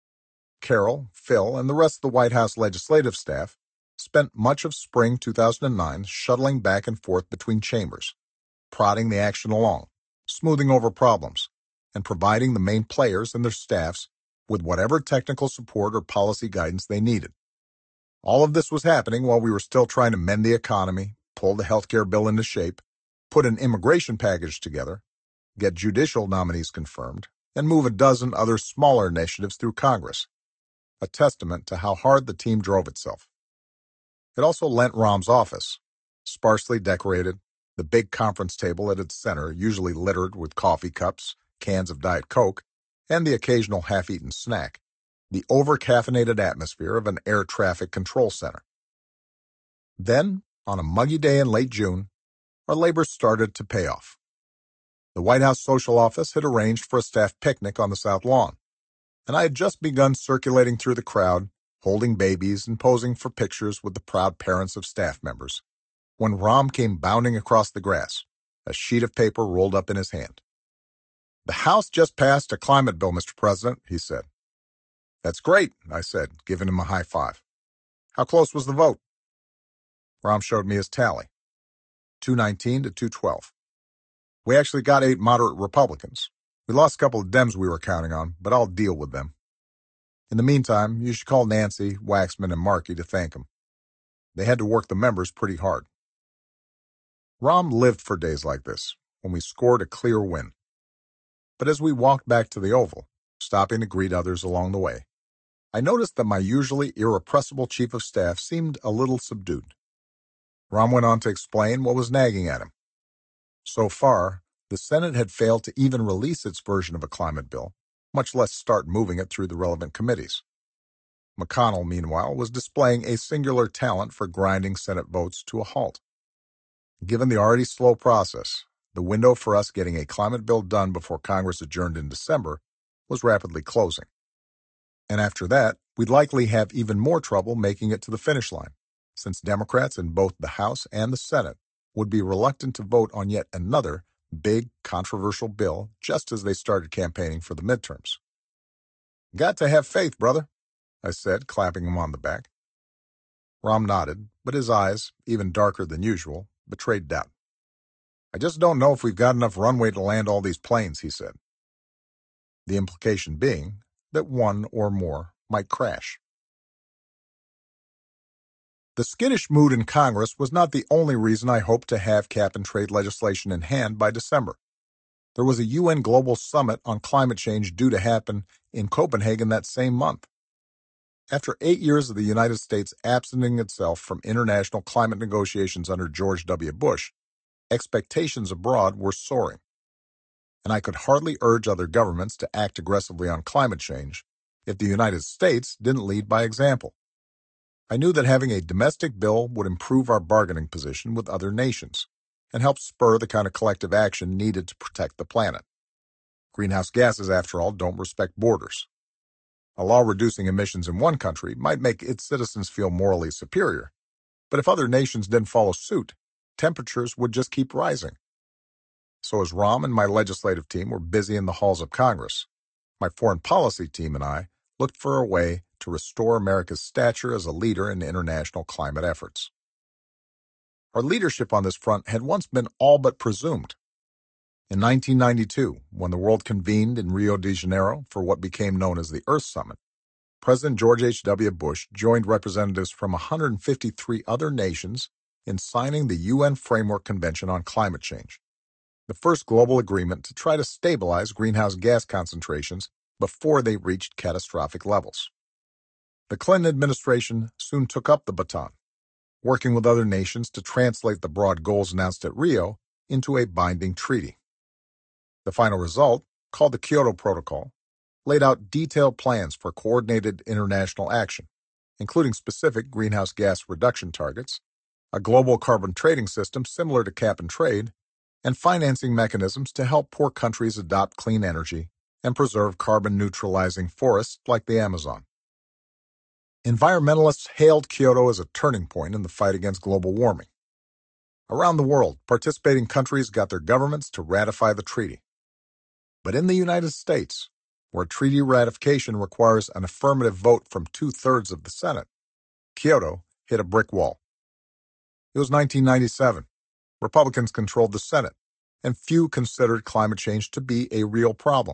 Carol, Phil, and the rest of the White House legislative staff spent much of spring two thousand nine shuttling back and forth between chambers, prodding the action along, smoothing over problems, and providing the main players and their staffs with whatever technical support or policy guidance they needed. All of this was happening while we were still trying to mend the economy, pull the healthcare bill into shape, put an immigration package together, get judicial nominees confirmed, and move a dozen other smaller initiatives through Congress, a testament to how hard the team drove itself. It also lent Rahm's office, sparsely decorated, the big conference table at its center usually littered with coffee cups, cans of Diet Coke, and the occasional half-eaten snack, the over-caffeinated atmosphere of an air traffic control center. Then, on a muggy day in late June, our labor started to pay off. The White House Social Office had arranged for a staff picnic on the South Lawn, and I had just begun circulating through the crowd, holding babies and posing for pictures with the proud parents of staff members, when Rahm came bounding across the grass, a sheet of paper rolled up in his hand. "The House just passed a climate bill, Mister President," he said. "That's great," I said, giving him a high five. "How close was the vote?" Rahm showed me his tally, two nineteen to two twelve. We actually got eight moderate Republicans. We lost a couple of Dems we were counting on, but I'll deal with them. In the meantime, you should call Nancy, Waxman, and Markey to thank them. They had to work the members pretty hard. Rahm lived for days like this, when we scored a clear win. But as we walked back to the Oval, stopping to greet others along the way, I noticed that my usually irrepressible chief of staff seemed a little subdued. Rahm went on to explain what was nagging at him. So far, the Senate had failed to even release its version of a climate bill, much less start moving it through the relevant committees. McConnell, meanwhile, was displaying a singular talent for grinding Senate votes to a halt. Given the already slow process, the window for us getting a climate bill done before Congress adjourned in December was rapidly closing. And after that, we'd likely have even more trouble making it to the finish line, since Democrats in both the House and the Senate would be reluctant to vote on yet another big, controversial bill just as they started campaigning for the midterms. "Got to have faith, brother," I said, clapping him on the back. Rahm nodded, but his eyes, even darker than usual, betrayed doubt. "I just don't know if we've got enough runway to land all these planes," he said. The implication being that one or more might crash. The skittish mood in Congress was not the only reason I hoped to have cap-and-trade legislation in hand by December. There was a U N Global Summit on climate change due to happen in Copenhagen that same month. After eight years of the United States absenting itself from international climate negotiations under George W. Bush, expectations abroad were soaring. And I could hardly urge other governments to act aggressively on climate change if the United States didn't lead by example. I knew that having a domestic bill would improve our bargaining position with other nations and help spur the kind of collective action needed to protect the planet. Greenhouse gases, after all, don't respect borders. A law reducing emissions in one country might make its citizens feel morally superior, but if other nations didn't follow suit, temperatures would just keep rising. So as Rahm and my legislative team were busy in the halls of Congress, my foreign policy team and I looked for a way to restore America's stature as a leader in international climate efforts. Our leadership on this front had once been all but presumed. In nineteen ninety-two, when the world convened in Rio de Janeiro for what became known as the Earth Summit, President George H W. Bush joined representatives from one hundred fifty-three other nations in signing the U N Framework Convention on Climate Change, the first global agreement to try to stabilize greenhouse gas concentrations before they reached catastrophic levels. The Clinton administration soon took up the baton, working with other nations to translate the broad goals announced at Rio into a binding treaty. The final result, called the Kyoto Protocol, laid out detailed plans for coordinated international action, including specific greenhouse gas reduction targets, a global carbon trading system similar to cap and trade, and financing mechanisms to help poor countries adopt clean energy and preserve carbon-neutralizing forests like the Amazon. Environmentalists hailed Kyoto as a turning point in the fight against global warming. Around the world, participating countries got their governments to ratify the treaty. But in the United States, where treaty ratification requires an affirmative vote from two-thirds of the Senate, Kyoto hit a brick wall. It was nineteen ninety-seven. Republicans controlled the Senate, and few considered climate change to be a real problem.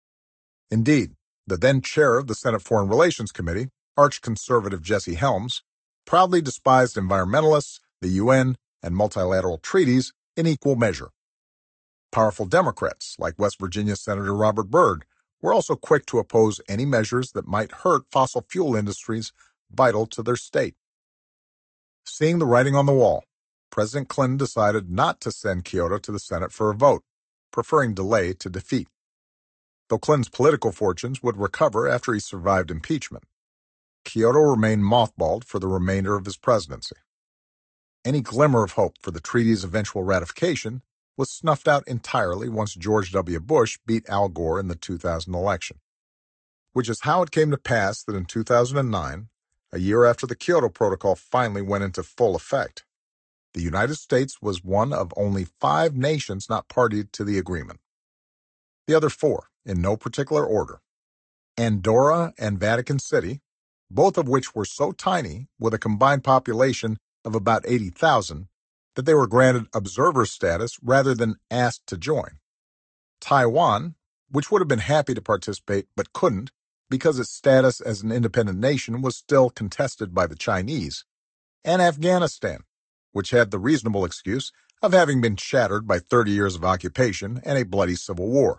Indeed, the then chair of the Senate Foreign Relations Committee, arch-conservative Jesse Helms, proudly despised environmentalists, the U N, and multilateral treaties in equal measure. Powerful Democrats, like West Virginia Senator Robert Byrd, were also quick to oppose any measures that might hurt fossil fuel industries vital to their state. Seeing the writing on the wall, President Clinton decided not to send Kyoto to the Senate for a vote, preferring delay to defeat. Though Clinton's political fortunes would recover after he survived impeachment, Kyoto remained mothballed for the remainder of his presidency. Any glimmer of hope for the treaty's eventual ratification was snuffed out entirely once George W. Bush beat Al Gore in the two thousand election, which is how it came to pass that in two thousand nine, a year after the Kyoto Protocol finally went into full effect, the United States was one of only five nations not party to the agreement. The other four, in no particular order, Andorra and Vatican City, both of which were so tiny with a combined population of about eighty thousand, that they were granted observer status rather than asked to join. Taiwan, which would have been happy to participate but couldn't because its status as an independent nation was still contested by the Chinese, and Afghanistan, which had the reasonable excuse of having been shattered by thirty years of occupation and a bloody civil war.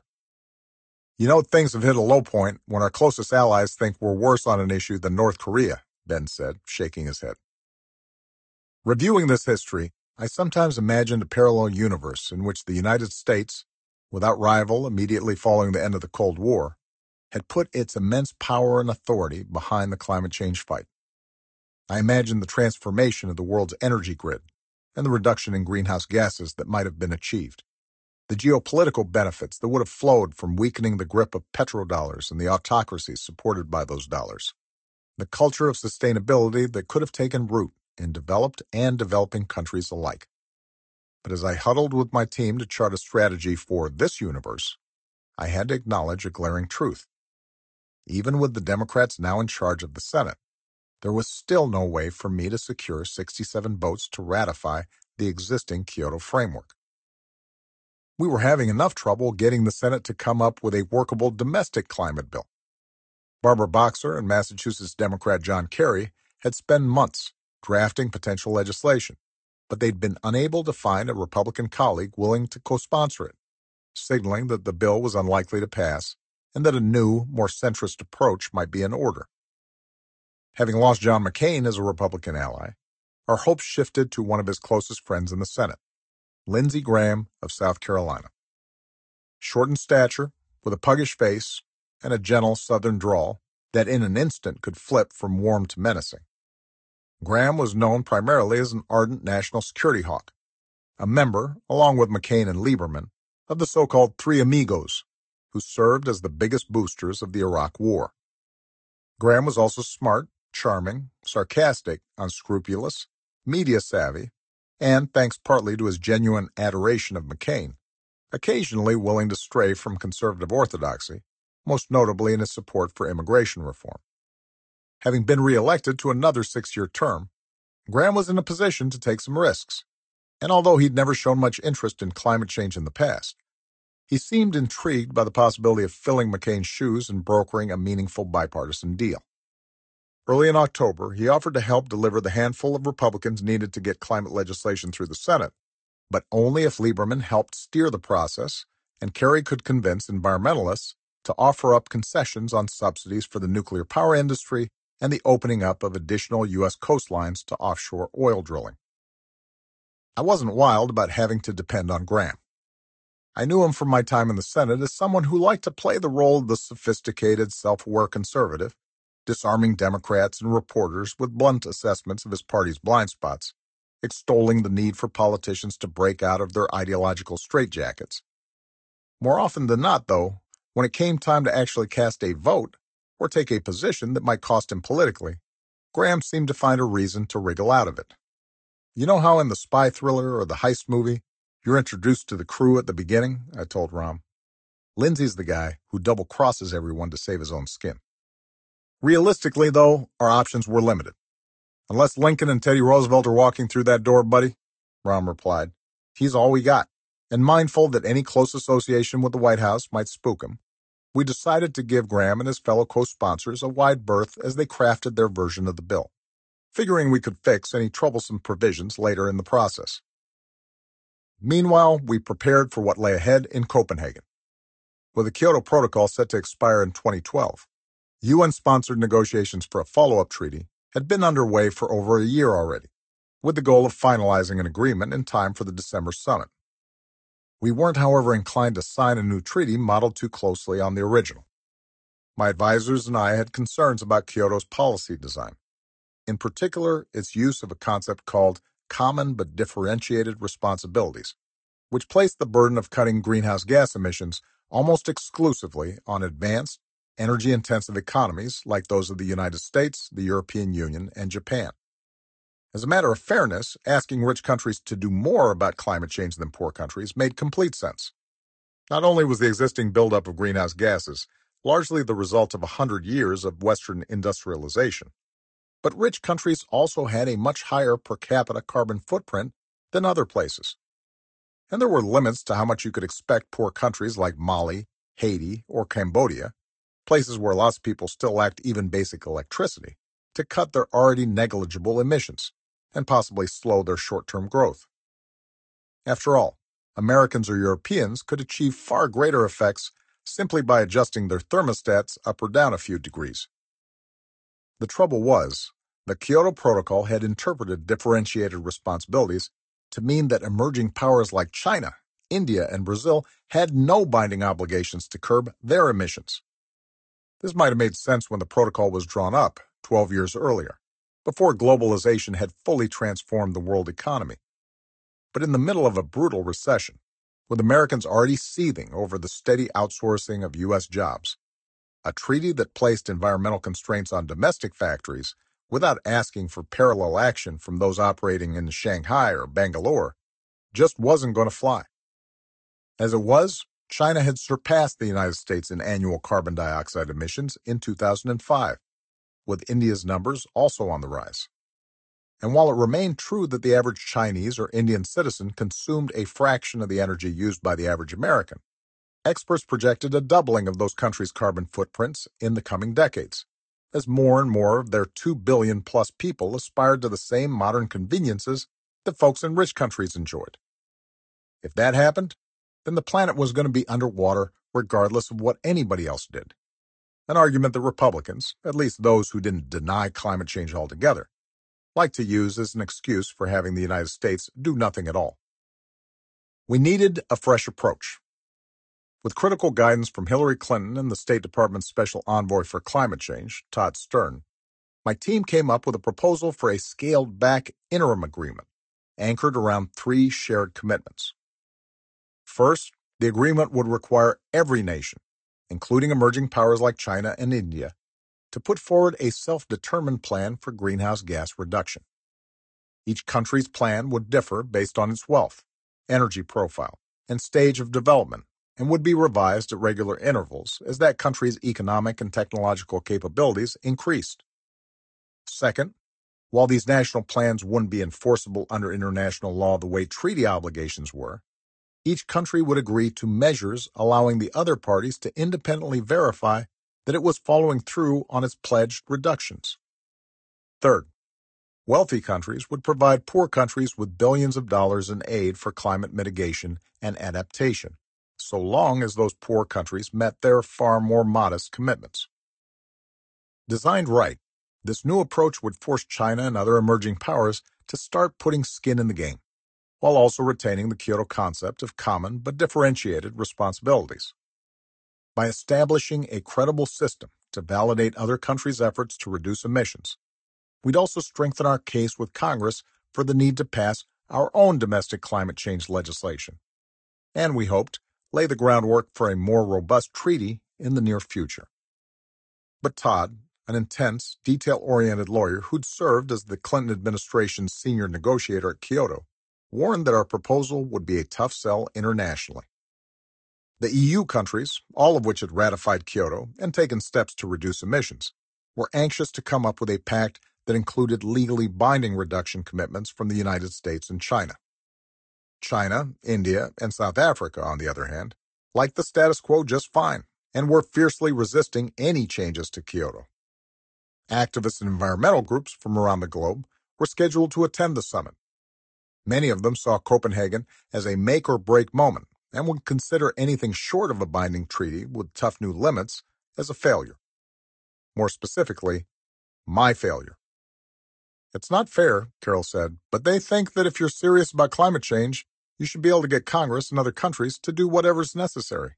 You know, things have hit a low point when our closest allies think we're worse on an issue than North Korea, Ben said, shaking his head. Reviewing this history, I sometimes imagined a parallel universe in which the United States, without rival immediately following the end of the Cold War, had put its immense power and authority behind the climate change fight. I imagined the transformation of the world's energy grid and the reduction in greenhouse gases that might have been achieved, the geopolitical benefits that would have flowed from weakening the grip of petrodollars and the autocracies supported by those dollars, the culture of sustainability that could have taken root in developed and developing countries alike. But as I huddled with my team to chart a strategy for this universe, I had to acknowledge a glaring truth. Even with the Democrats now in charge of the Senate, there was still no way for me to secure sixty-seven votes to ratify the existing Kyoto framework. We were having enough trouble getting the Senate to come up with a workable domestic climate bill. Barbara Boxer and Massachusetts Democrat John Kerry had spent months drafting potential legislation, but they'd been unable to find a Republican colleague willing to co-sponsor it, signaling that the bill was unlikely to pass and that a new, more centrist approach might be in order. Having lost John McCain as a Republican ally, our hopes shifted to one of his closest friends in the Senate, Lindsey Graham of South Carolina. Short in stature, with a puggish face, and a gentle Southern drawl that in an instant could flip from warm to menacing, Graham was known primarily as an ardent national security hawk, a member, along with McCain and Lieberman, of the so-called Three Amigos, who served as the biggest boosters of the Iraq War. Graham was also smart, charming, sarcastic, unscrupulous, media-savvy, and, thanks partly to his genuine adoration of McCain, occasionally willing to stray from conservative orthodoxy, most notably in his support for immigration reform. Having been re-elected to another six-year term, Graham was in a position to take some risks, and although he'd never shown much interest in climate change in the past, he seemed intrigued by the possibility of filling McCain's shoes and brokering a meaningful bipartisan deal. Early in October, he offered to help deliver the handful of Republicans needed to get climate legislation through the Senate, but only if Lieberman helped steer the process and Kerry could convince environmentalists to offer up concessions on subsidies for the nuclear power industry and the opening up of additional U S coastlines to offshore oil drilling. I wasn't wild about having to depend on Graham. I knew him from my time in the Senate as someone who liked to play the role of the sophisticated, self-aware conservative, disarming Democrats and reporters with blunt assessments of his party's blind spots, extolling the need for politicians to break out of their ideological straitjackets. More often than not, though, when it came time to actually cast a vote or take a position that might cost him politically, Graham seemed to find a reason to wriggle out of it. You know how in the spy thriller or the heist movie, you're introduced to the crew at the beginning? I told Rom. Lindsey's the guy who double-crosses everyone to save his own skin. Realistically, though, our options were limited. Unless Lincoln and Teddy Roosevelt are walking through that door, buddy, Rom replied, he's all we got. And mindful that any close association with the White House might spook him, we decided to give Graham and his fellow co-sponsors a wide berth as they crafted their version of the bill, figuring we could fix any troublesome provisions later in the process. Meanwhile, we prepared for what lay ahead in Copenhagen. With the Kyoto Protocol set to expire in twenty twelve, U N-sponsored negotiations for a follow-up treaty had been underway for over a year already, with the goal of finalizing an agreement in time for the December summit. We weren't, however, inclined to sign a new treaty modeled too closely on the original. My advisors and I had concerns about Kyoto's policy design, in particular its use of a concept called common but differentiated responsibilities, which placed the burden of cutting greenhouse gas emissions almost exclusively on advanced, energy-intensive economies like those of the United States, the European Union, and Japan. As a matter of fairness, asking rich countries to do more about climate change than poor countries made complete sense. Not only was the existing buildup of greenhouse gases largely the result of a hundred years of Western industrialization, but rich countries also had a much higher per capita carbon footprint than other places. And there were limits to how much you could expect poor countries like Mali, Haiti, or Cambodia, places where lots of people still lacked even basic electricity, to cut their already negligible emissions and possibly slow their short-term growth. After all, Americans or Europeans could achieve far greater effects simply by adjusting their thermostats up or down a few degrees. The trouble was, the Kyoto Protocol had interpreted differentiated responsibilities to mean that emerging powers like China, India, and Brazil had no binding obligations to curb their emissions. This might have made sense when the protocol was drawn up twelve years earlier, before globalization had fully transformed the world economy. But in the middle of a brutal recession, with Americans already seething over the steady outsourcing of U S jobs, a treaty that placed environmental constraints on domestic factories without asking for parallel action from those operating in Shanghai or Bangalore just wasn't going to fly. As it was, China had surpassed the United States in annual carbon dioxide emissions in two thousand five, with India's numbers also on the rise. And while it remained true that the average Chinese or Indian citizen consumed a fraction of the energy used by the average American, experts projected a doubling of those countries' carbon footprints in the coming decades, as more and more of their two billion plus people aspired to the same modern conveniences that folks in rich countries enjoyed. If that happened, then the planet was going to be underwater regardless of what anybody else did. an argument that Republicans, at least those who didn't deny climate change altogether, like to use as an excuse for having the United States do nothing at all. We needed a fresh approach. With critical guidance from Hillary Clinton and the State Department's Special Envoy for Climate Change, Todd Stern, my team came up with a proposal for a scaled-back interim agreement anchored around three shared commitments. First, the agreement would require every nation, including emerging powers like China and India, to put forward a self-determined plan for greenhouse gas reduction. Each country's plan would differ based on its wealth, energy profile, and stage of development, and would be revised at regular intervals as that country's economic and technological capabilities increased. Second, while these national plans wouldn't be enforceable under international law the way treaty obligations were, each country would agree to measures allowing the other parties to independently verify that it was following through on its pledged reductions. Third, wealthy countries would provide poor countries with billions of dollars in aid for climate mitigation and adaptation, so long as those poor countries met their far more modest commitments. Designed right, this new approach would force China and other emerging powers to start putting skin in the game, while also retaining the Kyoto concept of common but differentiated responsibilities. By establishing a credible system to validate other countries' efforts to reduce emissions, we'd also strengthen our case with Congress for the need to pass our own domestic climate change legislation, and we hoped lay the groundwork for a more robust treaty in the near future. But Todd, an intense, detail-oriented lawyer who'd served as the Clinton administration's senior negotiator at Kyoto, warned that our proposal would be a tough sell internationally. The E U countries, all of which had ratified Kyoto and taken steps to reduce emissions, were anxious to come up with a pact that included legally binding reduction commitments from the United States and China. China, India, and South Africa, on the other hand, liked the status quo just fine and were fiercely resisting any changes to Kyoto. Activists and environmental groups from around the globe were scheduled to attend the summit. Many of them saw Copenhagen as a make-or-break moment and would consider anything short of a binding treaty with tough new limits as a failure. More specifically, my failure. It's not fair, Carol said, but they think that if you're serious about climate change, you should be able to get Congress and other countries to do whatever's necessary.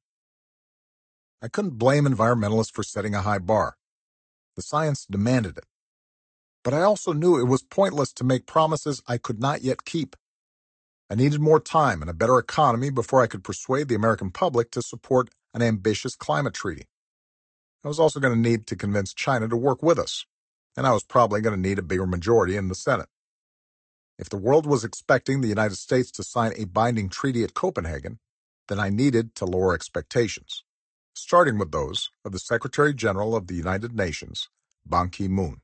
I couldn't blame environmentalists for setting a high bar. The science demanded it. But I also knew it was pointless to make promises I could not yet keep. I needed more time and a better economy before I could persuade the American public to support an ambitious climate treaty. I was also going to need to convince China to work with us, and I was probably going to need a bigger majority in the Senate. If the world was expecting the United States to sign a binding treaty at Copenhagen, then I needed to lower expectations, starting with those of the Secretary General of the United Nations, Ban Ki-moon.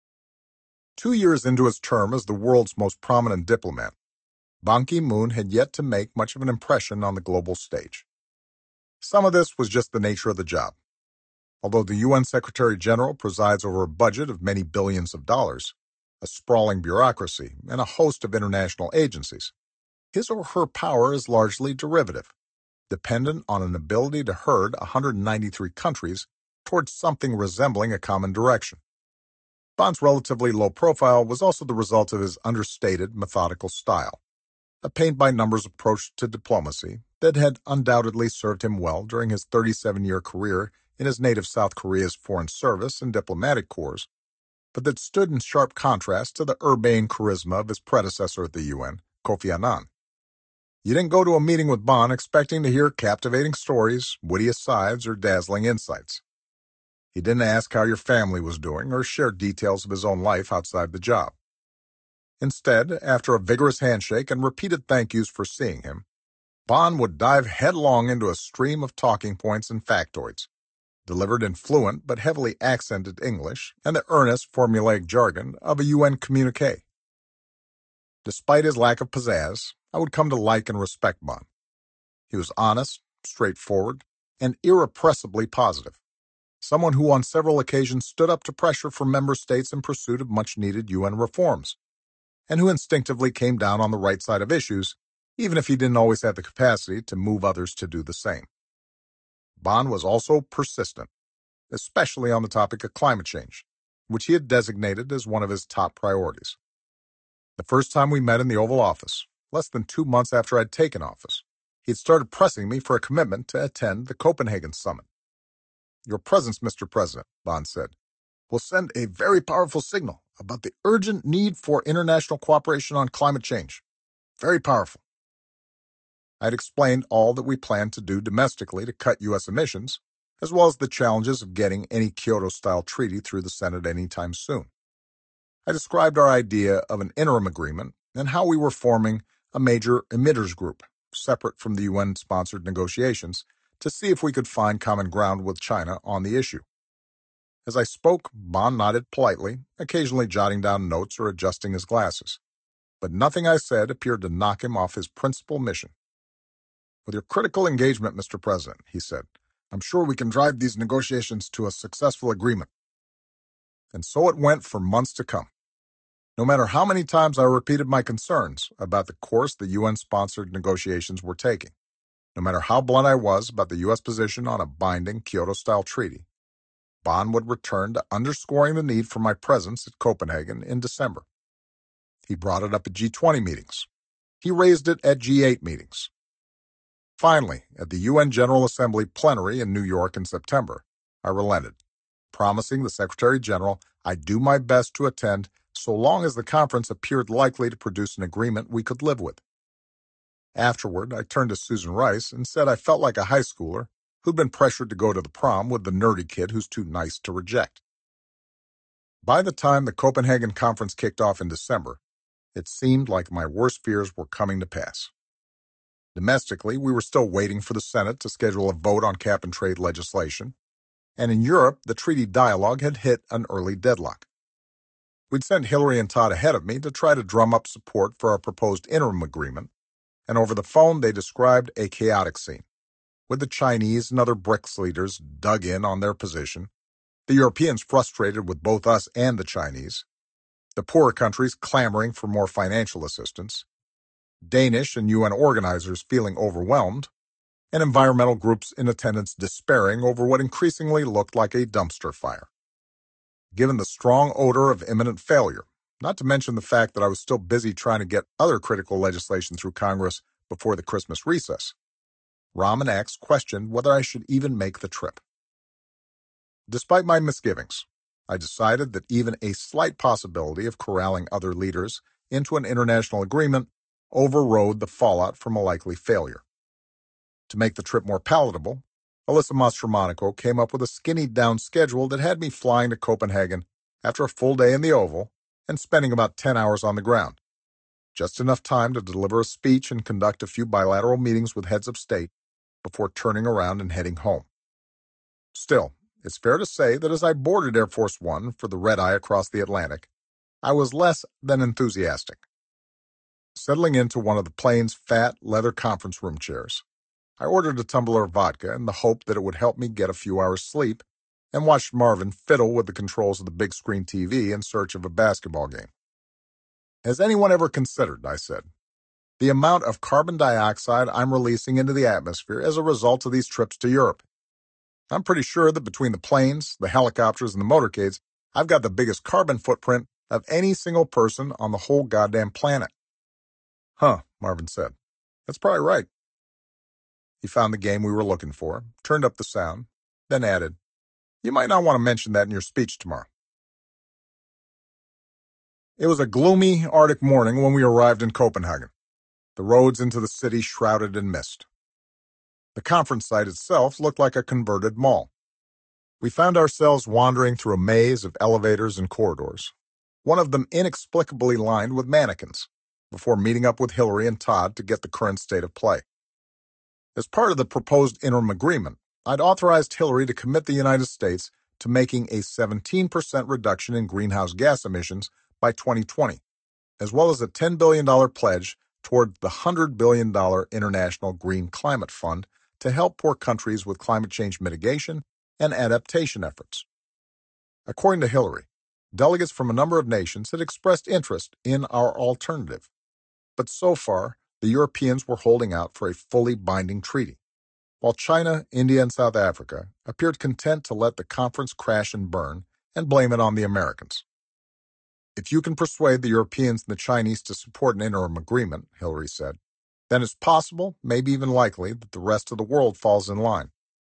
Two years into his term as the world's most prominent diplomat, Ban Ki-moon had yet to make much of an impression on the global stage. Some of this was just the nature of the job. Although the U N Secretary General presides over a budget of many billions of dollars, a sprawling bureaucracy, and a host of international agencies, his or her power is largely derivative, dependent on an ability to herd one hundred ninety-three countries towards something resembling a common direction. Ban's relatively low profile was also the result of his understated, methodical style, a paint-by-numbers approach to diplomacy that had undoubtedly served him well during his thirty-seven-year career in his native South Korea's Foreign Service and diplomatic corps, but that stood in sharp contrast to the urbane charisma of his predecessor at the U N, Kofi Annan. You didn't go to a meeting with Ban expecting to hear captivating stories, witty asides, or dazzling insights. He didn't ask how your family was doing or share details of his own life outside the job. Instead, after a vigorous handshake and repeated thank yous for seeing him, Ban would dive headlong into a stream of talking points and factoids, delivered in fluent but heavily accented English and the earnest formulaic jargon of a U N communique. Despite his lack of pizzazz, I would come to like and respect Ban. He was honest, straightforward, and irrepressibly positive, someone who on several occasions stood up to pressure from member states in pursuit of much-needed U N reforms, and who instinctively came down on the right side of issues, even if he didn't always have the capacity to move others to do the same. Ban was also persistent. especially on the topic of climate change, which he had designated as one of his top priorities. The first time we met in the Oval Office, less than two months after I'd taken office, he had started pressing me for a commitment to attend the Copenhagen Summit. "Your presence, Mister President," Bond said, "will send a very powerful signal about the urgent need for international cooperation on climate change. Very powerful." I had explained all that we planned to do domestically to cut U S emissions, as well as the challenges of getting any Kyoto-style treaty through the Senate anytime soon. I described our idea of an interim agreement and how we were forming a major emitters group, separate from the U N-sponsored negotiations, to see if we could find common ground with China on the issue. As I spoke, Bond nodded politely, occasionally jotting down notes or adjusting his glasses. But nothing I said appeared to knock him off his principal mission. "With your critical engagement, Mister President," he said, "I'm sure we can drive these negotiations to a successful agreement." And so it went for months to come. No matter how many times I repeated my concerns about the course the U N-sponsored negotiations were taking, no matter how blunt I was about the U S position on a binding Kyoto-style treaty, Bond would return to underscoring the need for my presence at Copenhagen in December. He brought it up at G twenty meetings. He raised it at G eight meetings. Finally, at the U N General Assembly plenary in New York in September, I relented, promising the Secretary General I'd do my best to attend so long as the conference appeared likely to produce an agreement we could live with. Afterward, I turned to Susan Rice and said I felt like a high schooler who'd been pressured to go to the prom with the nerdy kid who's too nice to reject. By the time the Copenhagen conference kicked off in December, it seemed like my worst fears were coming to pass. Domestically, we were still waiting for the Senate to schedule a vote on cap-and-trade legislation, and in Europe, the treaty dialogue had hit an early deadlock. We'd sent Hillary and Todd ahead of me to try to drum up support for our proposed interim agreement, and over the phone they described a chaotic scene, with the Chinese and other BRICS leaders dug in on their position, the Europeans frustrated with both us and the Chinese, the poorer countries clamoring for more financial assistance, Danish and U N organizers feeling overwhelmed, and environmental groups in attendance despairing over what increasingly looked like a dumpster fire. Given the strong odor of imminent failure, not to mention the fact that I was still busy trying to get other critical legislation through Congress before the Christmas recess, Rahm and Axe questioned whether I should even make the trip. Despite my misgivings, I decided that even a slight possibility of corralling other leaders into an international agreement overrode the fallout from a likely failure. To make the trip more palatable, Alyssa Mastromonaco came up with a skinny-down schedule that had me flying to Copenhagen after a full day in the Oval and spending about ten hours on the ground, just enough time to deliver a speech and conduct a few bilateral meetings with heads of state before turning around and heading home. Still, it's fair to say that as I boarded Air Force One for the red-eye across the Atlantic, I was less than enthusiastic. Settling into one of the plane's fat, leather conference room chairs, I ordered a tumbler of vodka in the hope that it would help me get a few hours' sleep, and watched Marvin fiddle with the controls of the big screen T V in search of a basketball game. "Has anyone ever considered," I said, "the amount of carbon dioxide I'm releasing into the atmosphere as a result of these trips to Europe? I'm pretty sure that between the planes, the helicopters, and the motorcades, I've got the biggest carbon footprint of any single person on the whole goddamn planet." "Huh," Marvin said. "That's probably right." He found the game we were looking for, turned up the sound, then added, "You might not want to mention that in your speech tomorrow." It was a gloomy Arctic morning when we arrived in Copenhagen, the roads into the city shrouded in mist. The conference site itself looked like a converted mall. We found ourselves wandering through a maze of elevators and corridors, one of them inexplicably lined with mannequins, before meeting up with Hillary and Todd to get the current state of play. As part of the proposed interim agreement, I'd authorized Hillary to commit the United States to making a seventeen percent reduction in greenhouse gas emissions by twenty twenty, as well as a ten billion dollars pledge toward the one hundred billion dollars International Green Climate Fund to help poor countries with climate change mitigation and adaptation efforts. According to Hillary, delegates from a number of nations had expressed interest in our alternative, but so far, the Europeans were holding out for a fully binding treaty. while China, India, and South Africa appeared content to let the conference crash and burn and blame it on the Americans. If you can persuade the Europeans and the Chinese to support an interim agreement, Hillary said, then it's possible, maybe even likely, that the rest of the world falls in line.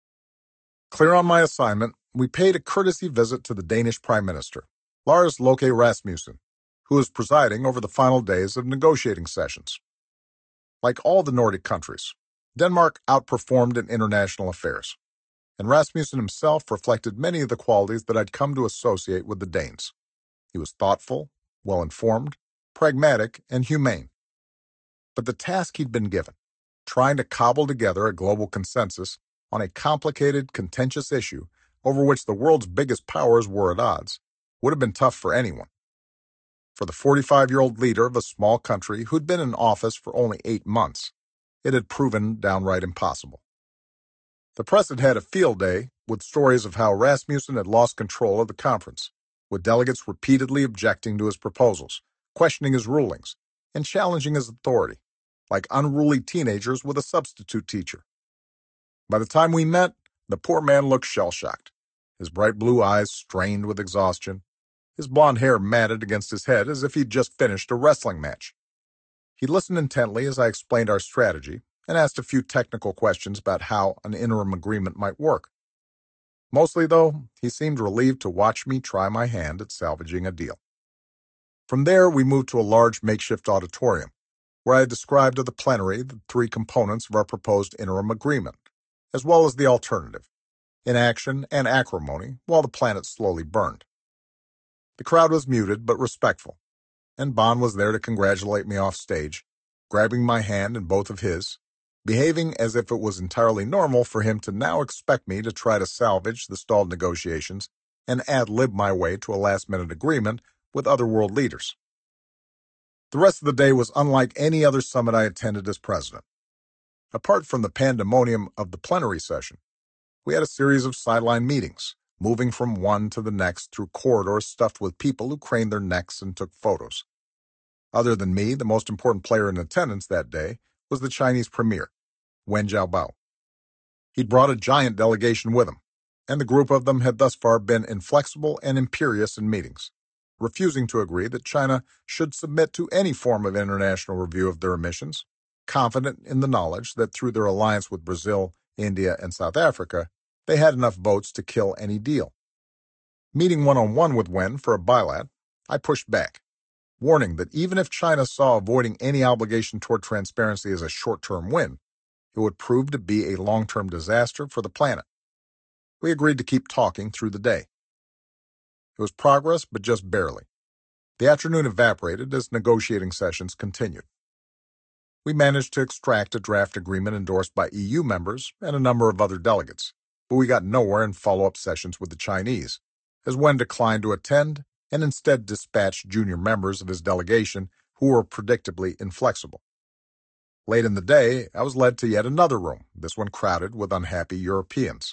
Clear on my assignment, we paid a courtesy visit to the Danish Prime Minister, Lars Løkke Rasmussen, who was presiding over the final days of negotiating sessions. Like all the Nordic countries, Denmark outperformed in international affairs, and Rasmussen himself reflected many of the qualities that I'd come to associate with the Danes. He was thoughtful, well-informed, pragmatic, and humane. But the task he'd been given, trying to cobble together a global consensus on a complicated, contentious issue over which the world's biggest powers were at odds, would have been tough for anyone. For the forty-five-year-old leader of a small country who'd been in office for only eight months, it had proven downright impossible. The press had had a field day with stories of how Rasmussen had lost control of the conference, with delegates repeatedly objecting to his proposals, questioning his rulings, and challenging his authority, like unruly teenagers with a substitute teacher. By the time we met, the poor man looked shell-shocked, his bright blue eyes strained with exhaustion, his blond hair matted against his head as if he'd just finished a wrestling match. He listened intently as I explained our strategy and asked a few technical questions about how an interim agreement might work. Mostly, though, he seemed relieved to watch me try my hand at salvaging a deal. From there, we moved to a large makeshift auditorium, where I described to the plenary the three components of our proposed interim agreement, as well as the alternative, inaction and acrimony, while the planet slowly burned. The crowd was muted but respectful, and Bond was there to congratulate me off stage, grabbing my hand in both of his, behaving as if it was entirely normal for him to now expect me to try to salvage the stalled negotiations and ad-lib my way to a last-minute agreement with other world leaders. The rest of the day was unlike any other summit I attended as president. Apart from the pandemonium of the plenary session, we had a series of sideline meetings, moving from one to the next through corridors stuffed with people who craned their necks and took photos. Other than me, the most important player in attendance that day was the Chinese premier, Wen Jiabao. He'd brought a giant delegation with him, and the group of them had thus far been inflexible and imperious in meetings, refusing to agree that China should submit to any form of international review of their emissions, confident in the knowledge that through their alliance with Brazil, India, and South Africa, they had enough votes to kill any deal. Meeting one-on-one with Wen for a bilat, I pushed back, warning that even if China saw avoiding any obligation toward transparency as a short-term win, it would prove to be a long-term disaster for the planet. We agreed to keep talking through the day. It was progress, but just barely. The afternoon evaporated as negotiating sessions continued. We managed to extract a draft agreement endorsed by E U members and a number of other delegates, but we got nowhere in follow-up sessions with the Chinese, as Wen declined to attend and instead dispatched junior members of his delegation who were predictably inflexible. Late in the day, I was led to yet another room, this one crowded with unhappy Europeans.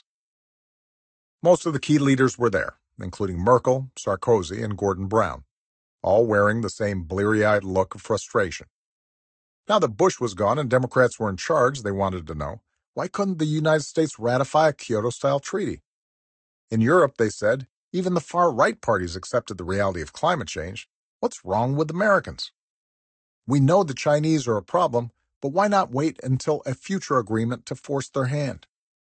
Most of the key leaders were there, including Merkel, Sarkozy, and Gordon Brown, all wearing the same bleary-eyed look of frustration. Now that Bush was gone and Democrats were in charge, they wanted to know, why couldn't the United States ratify a Kyoto-style treaty? In Europe, they said, even the far-right parties accepted the reality of climate change. What's wrong with Americans? We know the Chinese are a problem, but why not wait until a future agreement to force their hand?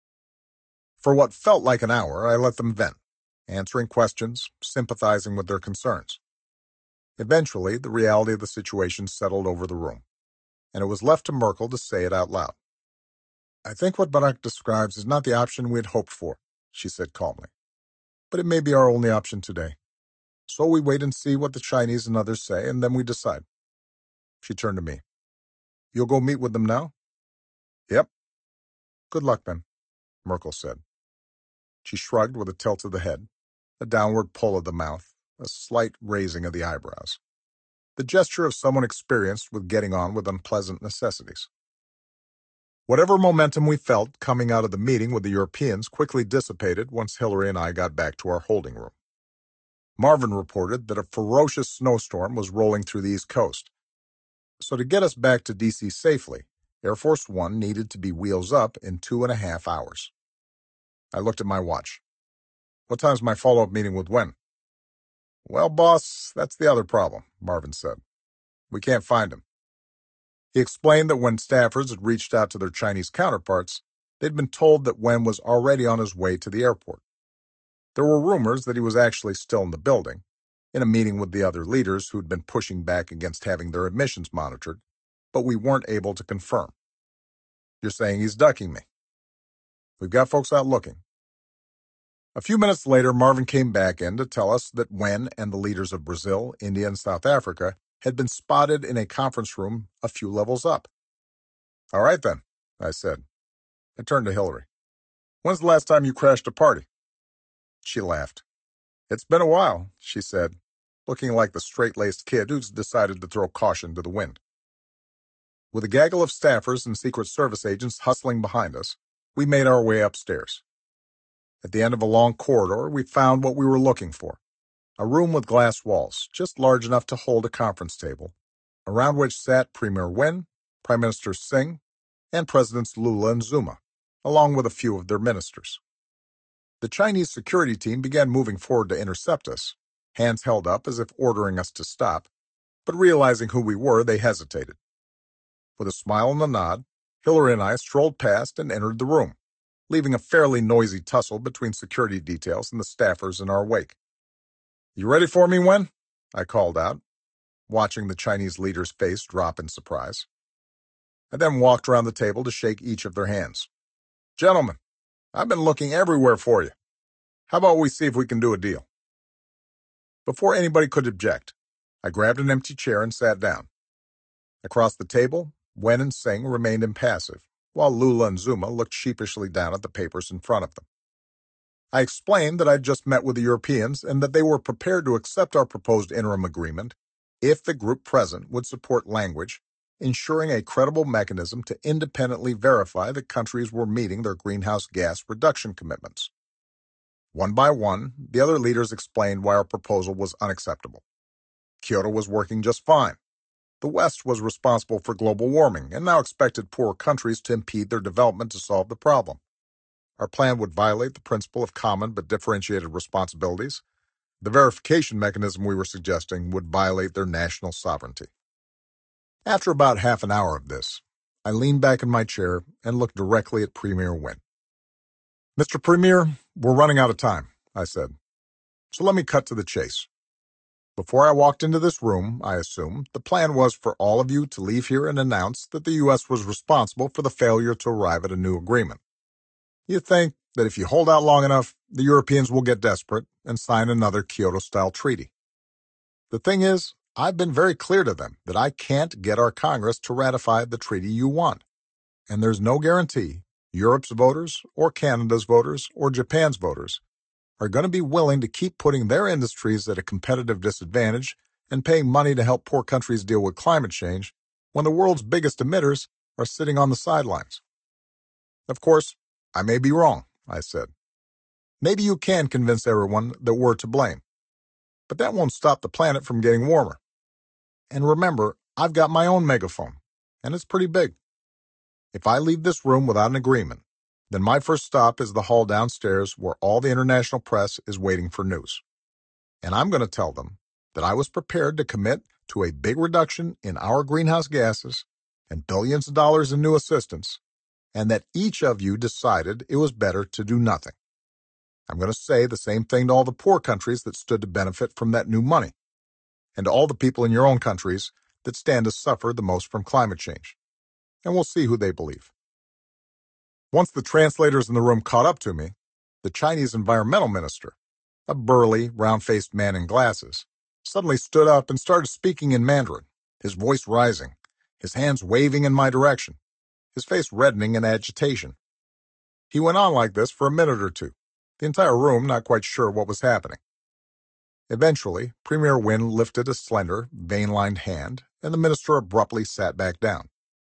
For what felt like an hour, I let them vent, answering questions, sympathizing with their concerns. Eventually, the reality of the situation settled over the room, and it was left to Merkel to say it out loud. I think what Barack describes is not the option we had hoped for, she said calmly. But it may be our only option today. So we wait and see what the Chinese and others say, and then we decide. She turned to me. You'll go meet with them now? Yep. Good luck then, Merkel said. She shrugged with a tilt of the head, a downward pull of the mouth, a slight raising of the eyebrows. The gesture of someone experienced with getting on with unpleasant necessities. Whatever momentum we felt coming out of the meeting with the Europeans quickly dissipated once Hillary and I got back to our holding room. Marvin reported that a ferocious snowstorm was rolling through the East Coast. So to get us back to D C safely, Air Force One needed to be wheels up in two and a half hours. I looked at my watch. What time's my follow-up meeting with Wen? Well, boss, that's the other problem, Marvin said. We can't find him. He explained that when staffers had reached out to their Chinese counterparts, they'd been told that Wen was already on his way to the airport. There were rumors that he was actually still in the building, in a meeting with the other leaders who'd been pushing back against having their admissions monitored, but we weren't able to confirm. You're saying he's ducking me. We've got folks out looking. A few minutes later, Marvin came back in to tell us that Wen and the leaders of Brazil, India, and South Africa had been spotted in a conference room a few levels up. All right then, I said. I turned to Hillary. When's the last time you crashed a party? She laughed. It's been a while, she said, looking like the straight-laced kid who's decided to throw caution to the wind. With a gaggle of staffers and Secret Service agents hustling behind us, we made our way upstairs. At the end of a long corridor, we found what we were looking for, a room with glass walls, just large enough to hold a conference table, around which sat Premier Wen, Prime Minister Singh, and Presidents Lula and Zuma, along with a few of their ministers. The Chinese security team began moving forward to intercept us, hands held up as if ordering us to stop, but realizing who we were, they hesitated. With a smile and a nod, Hillary and I strolled past and entered the room, leaving a fairly noisy tussle between security details and the staffers in our wake. You ready for me, Wen? I called out, watching the Chinese leader's face drop in surprise. I then walked around the table to shake each of their hands. Gentlemen, I've been looking everywhere for you. How about we see if we can do a deal? Before anybody could object, I grabbed an empty chair and sat down. Across the table, Wen and Singh remained impassive, while Lula and Zuma looked sheepishly down at the papers in front of them. I explained that I'd just met with the Europeans and that they were prepared to accept our proposed interim agreement if the group present would support language ensuring a credible mechanism to independently verify that countries were meeting their greenhouse gas reduction commitments. One by one, the other leaders explained why our proposal was unacceptable. Kyoto was working just fine. The West was responsible for global warming and now expected poorer countries to impede their development to solve the problem. Our plan would violate the principle of common but differentiated responsibilities. The verification mechanism we were suggesting would violate their national sovereignty. After about half an hour of this, I leaned back in my chair and looked directly at Premier Wen. Mister Premier, we're running out of time, I said. So let me cut to the chase. Before I walked into this room, I assumed, the plan was for all of you to leave here and announce that the U S was responsible for the failure to arrive at a new agreement. You think that if you hold out long enough, the Europeans will get desperate and sign another Kyoto-style treaty. The thing is, I've been very clear to them that I can't get our Congress to ratify the treaty you want. And there's no guarantee Europe's voters, or Canada's voters, or Japan's voters are going to be willing to keep putting their industries at a competitive disadvantage and paying money to help poor countries deal with climate change when the world's biggest emitters are sitting on the sidelines. Of course, I may be wrong, I said. Maybe you can convince everyone that we're to blame. But that won't stop the planet from getting warmer. And remember, I've got my own megaphone, and it's pretty big. If I leave this room without an agreement, then my first stop is the hall downstairs where all the international press is waiting for news. And I'm going to tell them that I was prepared to commit to a big reduction in our greenhouse gases and billions of dollars in new assistance, and that each of you decided it was better to do nothing. I'm going to say the same thing to all the poor countries that stood to benefit from that new money, and to all the people in your own countries that stand to suffer the most from climate change. And we'll see who they believe. Once the translators in the room caught up to me, the Chinese environmental minister, a burly, round-faced man in glasses, suddenly stood up and started speaking in Mandarin, his voice rising, his hands waving in my direction, his face reddening in agitation. He went on like this for a minute or two, the entire room not quite sure what was happening. Eventually, Premier Wen lifted a slender, vein-lined hand, and the minister abruptly sat back down.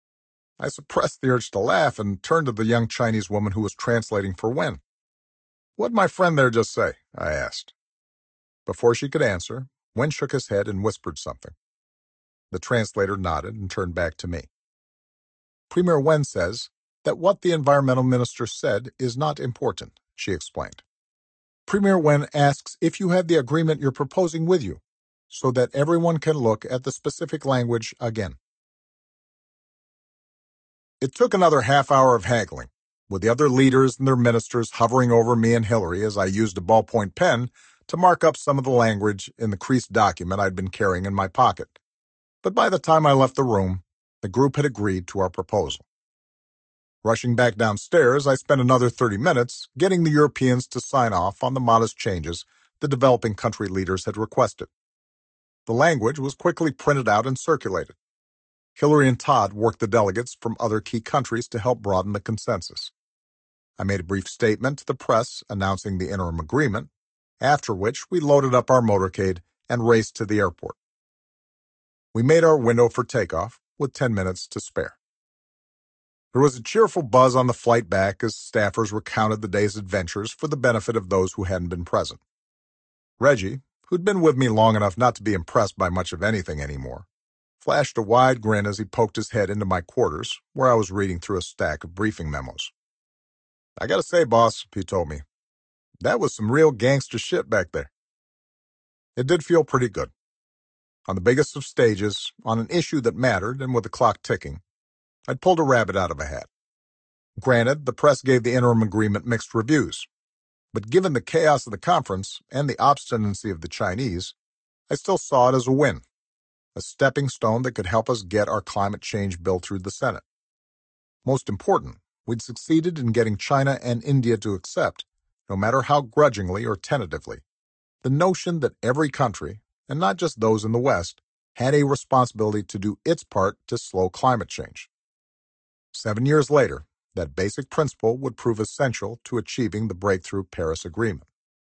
I suppressed the urge to laugh and turned to the young Chinese woman who was translating for Wen. "What'd my friend there just say?" I asked. Before she could answer, Wen shook his head and whispered something. The translator nodded and turned back to me. Premier Wen says that what the environmental minister said is not important, she explained. Premier Wen asks if you have the agreement you're proposing with you, so that everyone can look at the specific language again. It took another half hour of haggling, with the other leaders and their ministers hovering over me and Hillary as I used a ballpoint pen to mark up some of the language in the creased document I'd been carrying in my pocket. But by the time I left the room, the group had agreed to our proposal. Rushing back downstairs, I spent another thirty minutes getting the Europeans to sign off on the modest changes the developing country leaders had requested. The language was quickly printed out and circulated. Hillary and Todd worked the delegates from other key countries to help broaden the consensus. I made a brief statement to the press announcing the interim agreement, after which we loaded up our motorcade and raced to the airport. We made our window for takeoff with ten minutes to spare. There was a cheerful buzz on the flight back as staffers recounted the day's adventures for the benefit of those who hadn't been present. Reggie, who'd been with me long enough not to be impressed by much of anything anymore, flashed a wide grin as he poked his head into my quarters, where I was reading through a stack of briefing memos. "I gotta say, boss," he told me, "that was some real gangster shit back there." It did feel pretty good. On the biggest of stages, on an issue that mattered and with the clock ticking, I'd pulled a rabbit out of a hat. Granted, the press gave the interim agreement mixed reviews, but given the chaos of the conference and the obstinacy of the Chinese, I still saw it as a win, a stepping stone that could help us get our climate change bill through the Senate. Most important, we'd succeeded in getting China and India to accept, no matter how grudgingly or tentatively, the notion that every country, and not just those in the West, had a responsibility to do its part to slow climate change. Seven years later, that basic principle would prove essential to achieving the breakthrough Paris Agreement.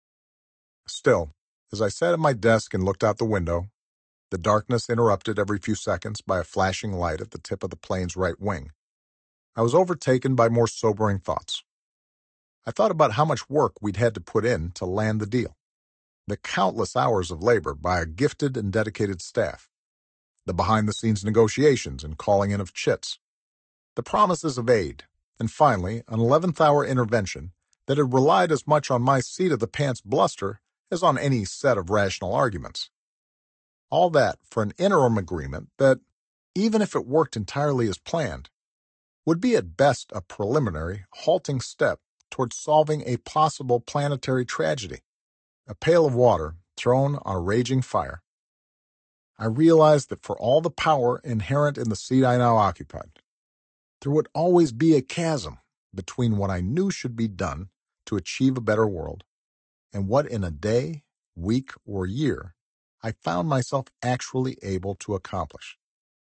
Still, as I sat at my desk and looked out the window, the darkness interrupted every few seconds by a flashing light at the tip of the plane's right wing, I was overtaken by more sobering thoughts. I thought about how much work we'd had to put in to land the deal, the countless hours of labor by a gifted and dedicated staff, the behind-the-scenes negotiations and calling in of chits, the promises of aid, and finally an eleventh-hour intervention that had relied as much on my seat-of-the-pants bluster as on any set of rational arguments. All that for an interim agreement that, even if it worked entirely as planned, would be at best a preliminary, halting step towards solving a possible planetary tragedy, a pail of water thrown on a raging fire. I realized that for all the power inherent in the seat I now occupied, there would always be a chasm between what I knew should be done to achieve a better world and what in a day, week, or year I found myself actually able to accomplish.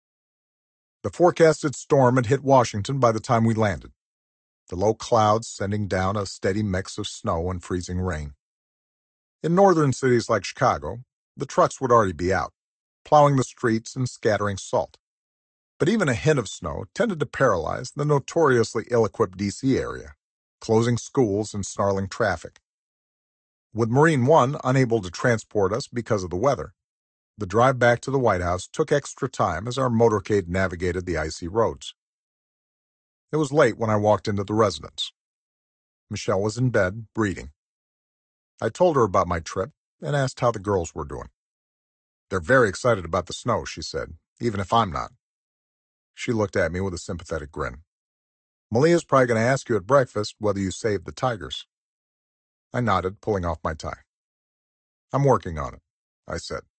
The forecasted storm had hit Washington by the time we landed, the low clouds sending down a steady mix of snow and freezing rain. In northern cities like Chicago, the trucks would already be out, plowing the streets and scattering salt. But even a hint of snow tended to paralyze the notoriously ill-equipped D C area, closing schools and snarling traffic. With Marine One unable to transport us because of the weather, the drive back to the White House took extra time as our motorcade navigated the icy roads. It was late when I walked into the residence. Michelle was in bed, reading. I told her about my trip and asked how the girls were doing. "They're very excited about the snow," she said, "even if I'm not." She looked at me with a sympathetic grin. "Malia's probably going to ask you at breakfast whether you saved the tigers." I nodded, pulling off my tie. "I'm working on it," I said.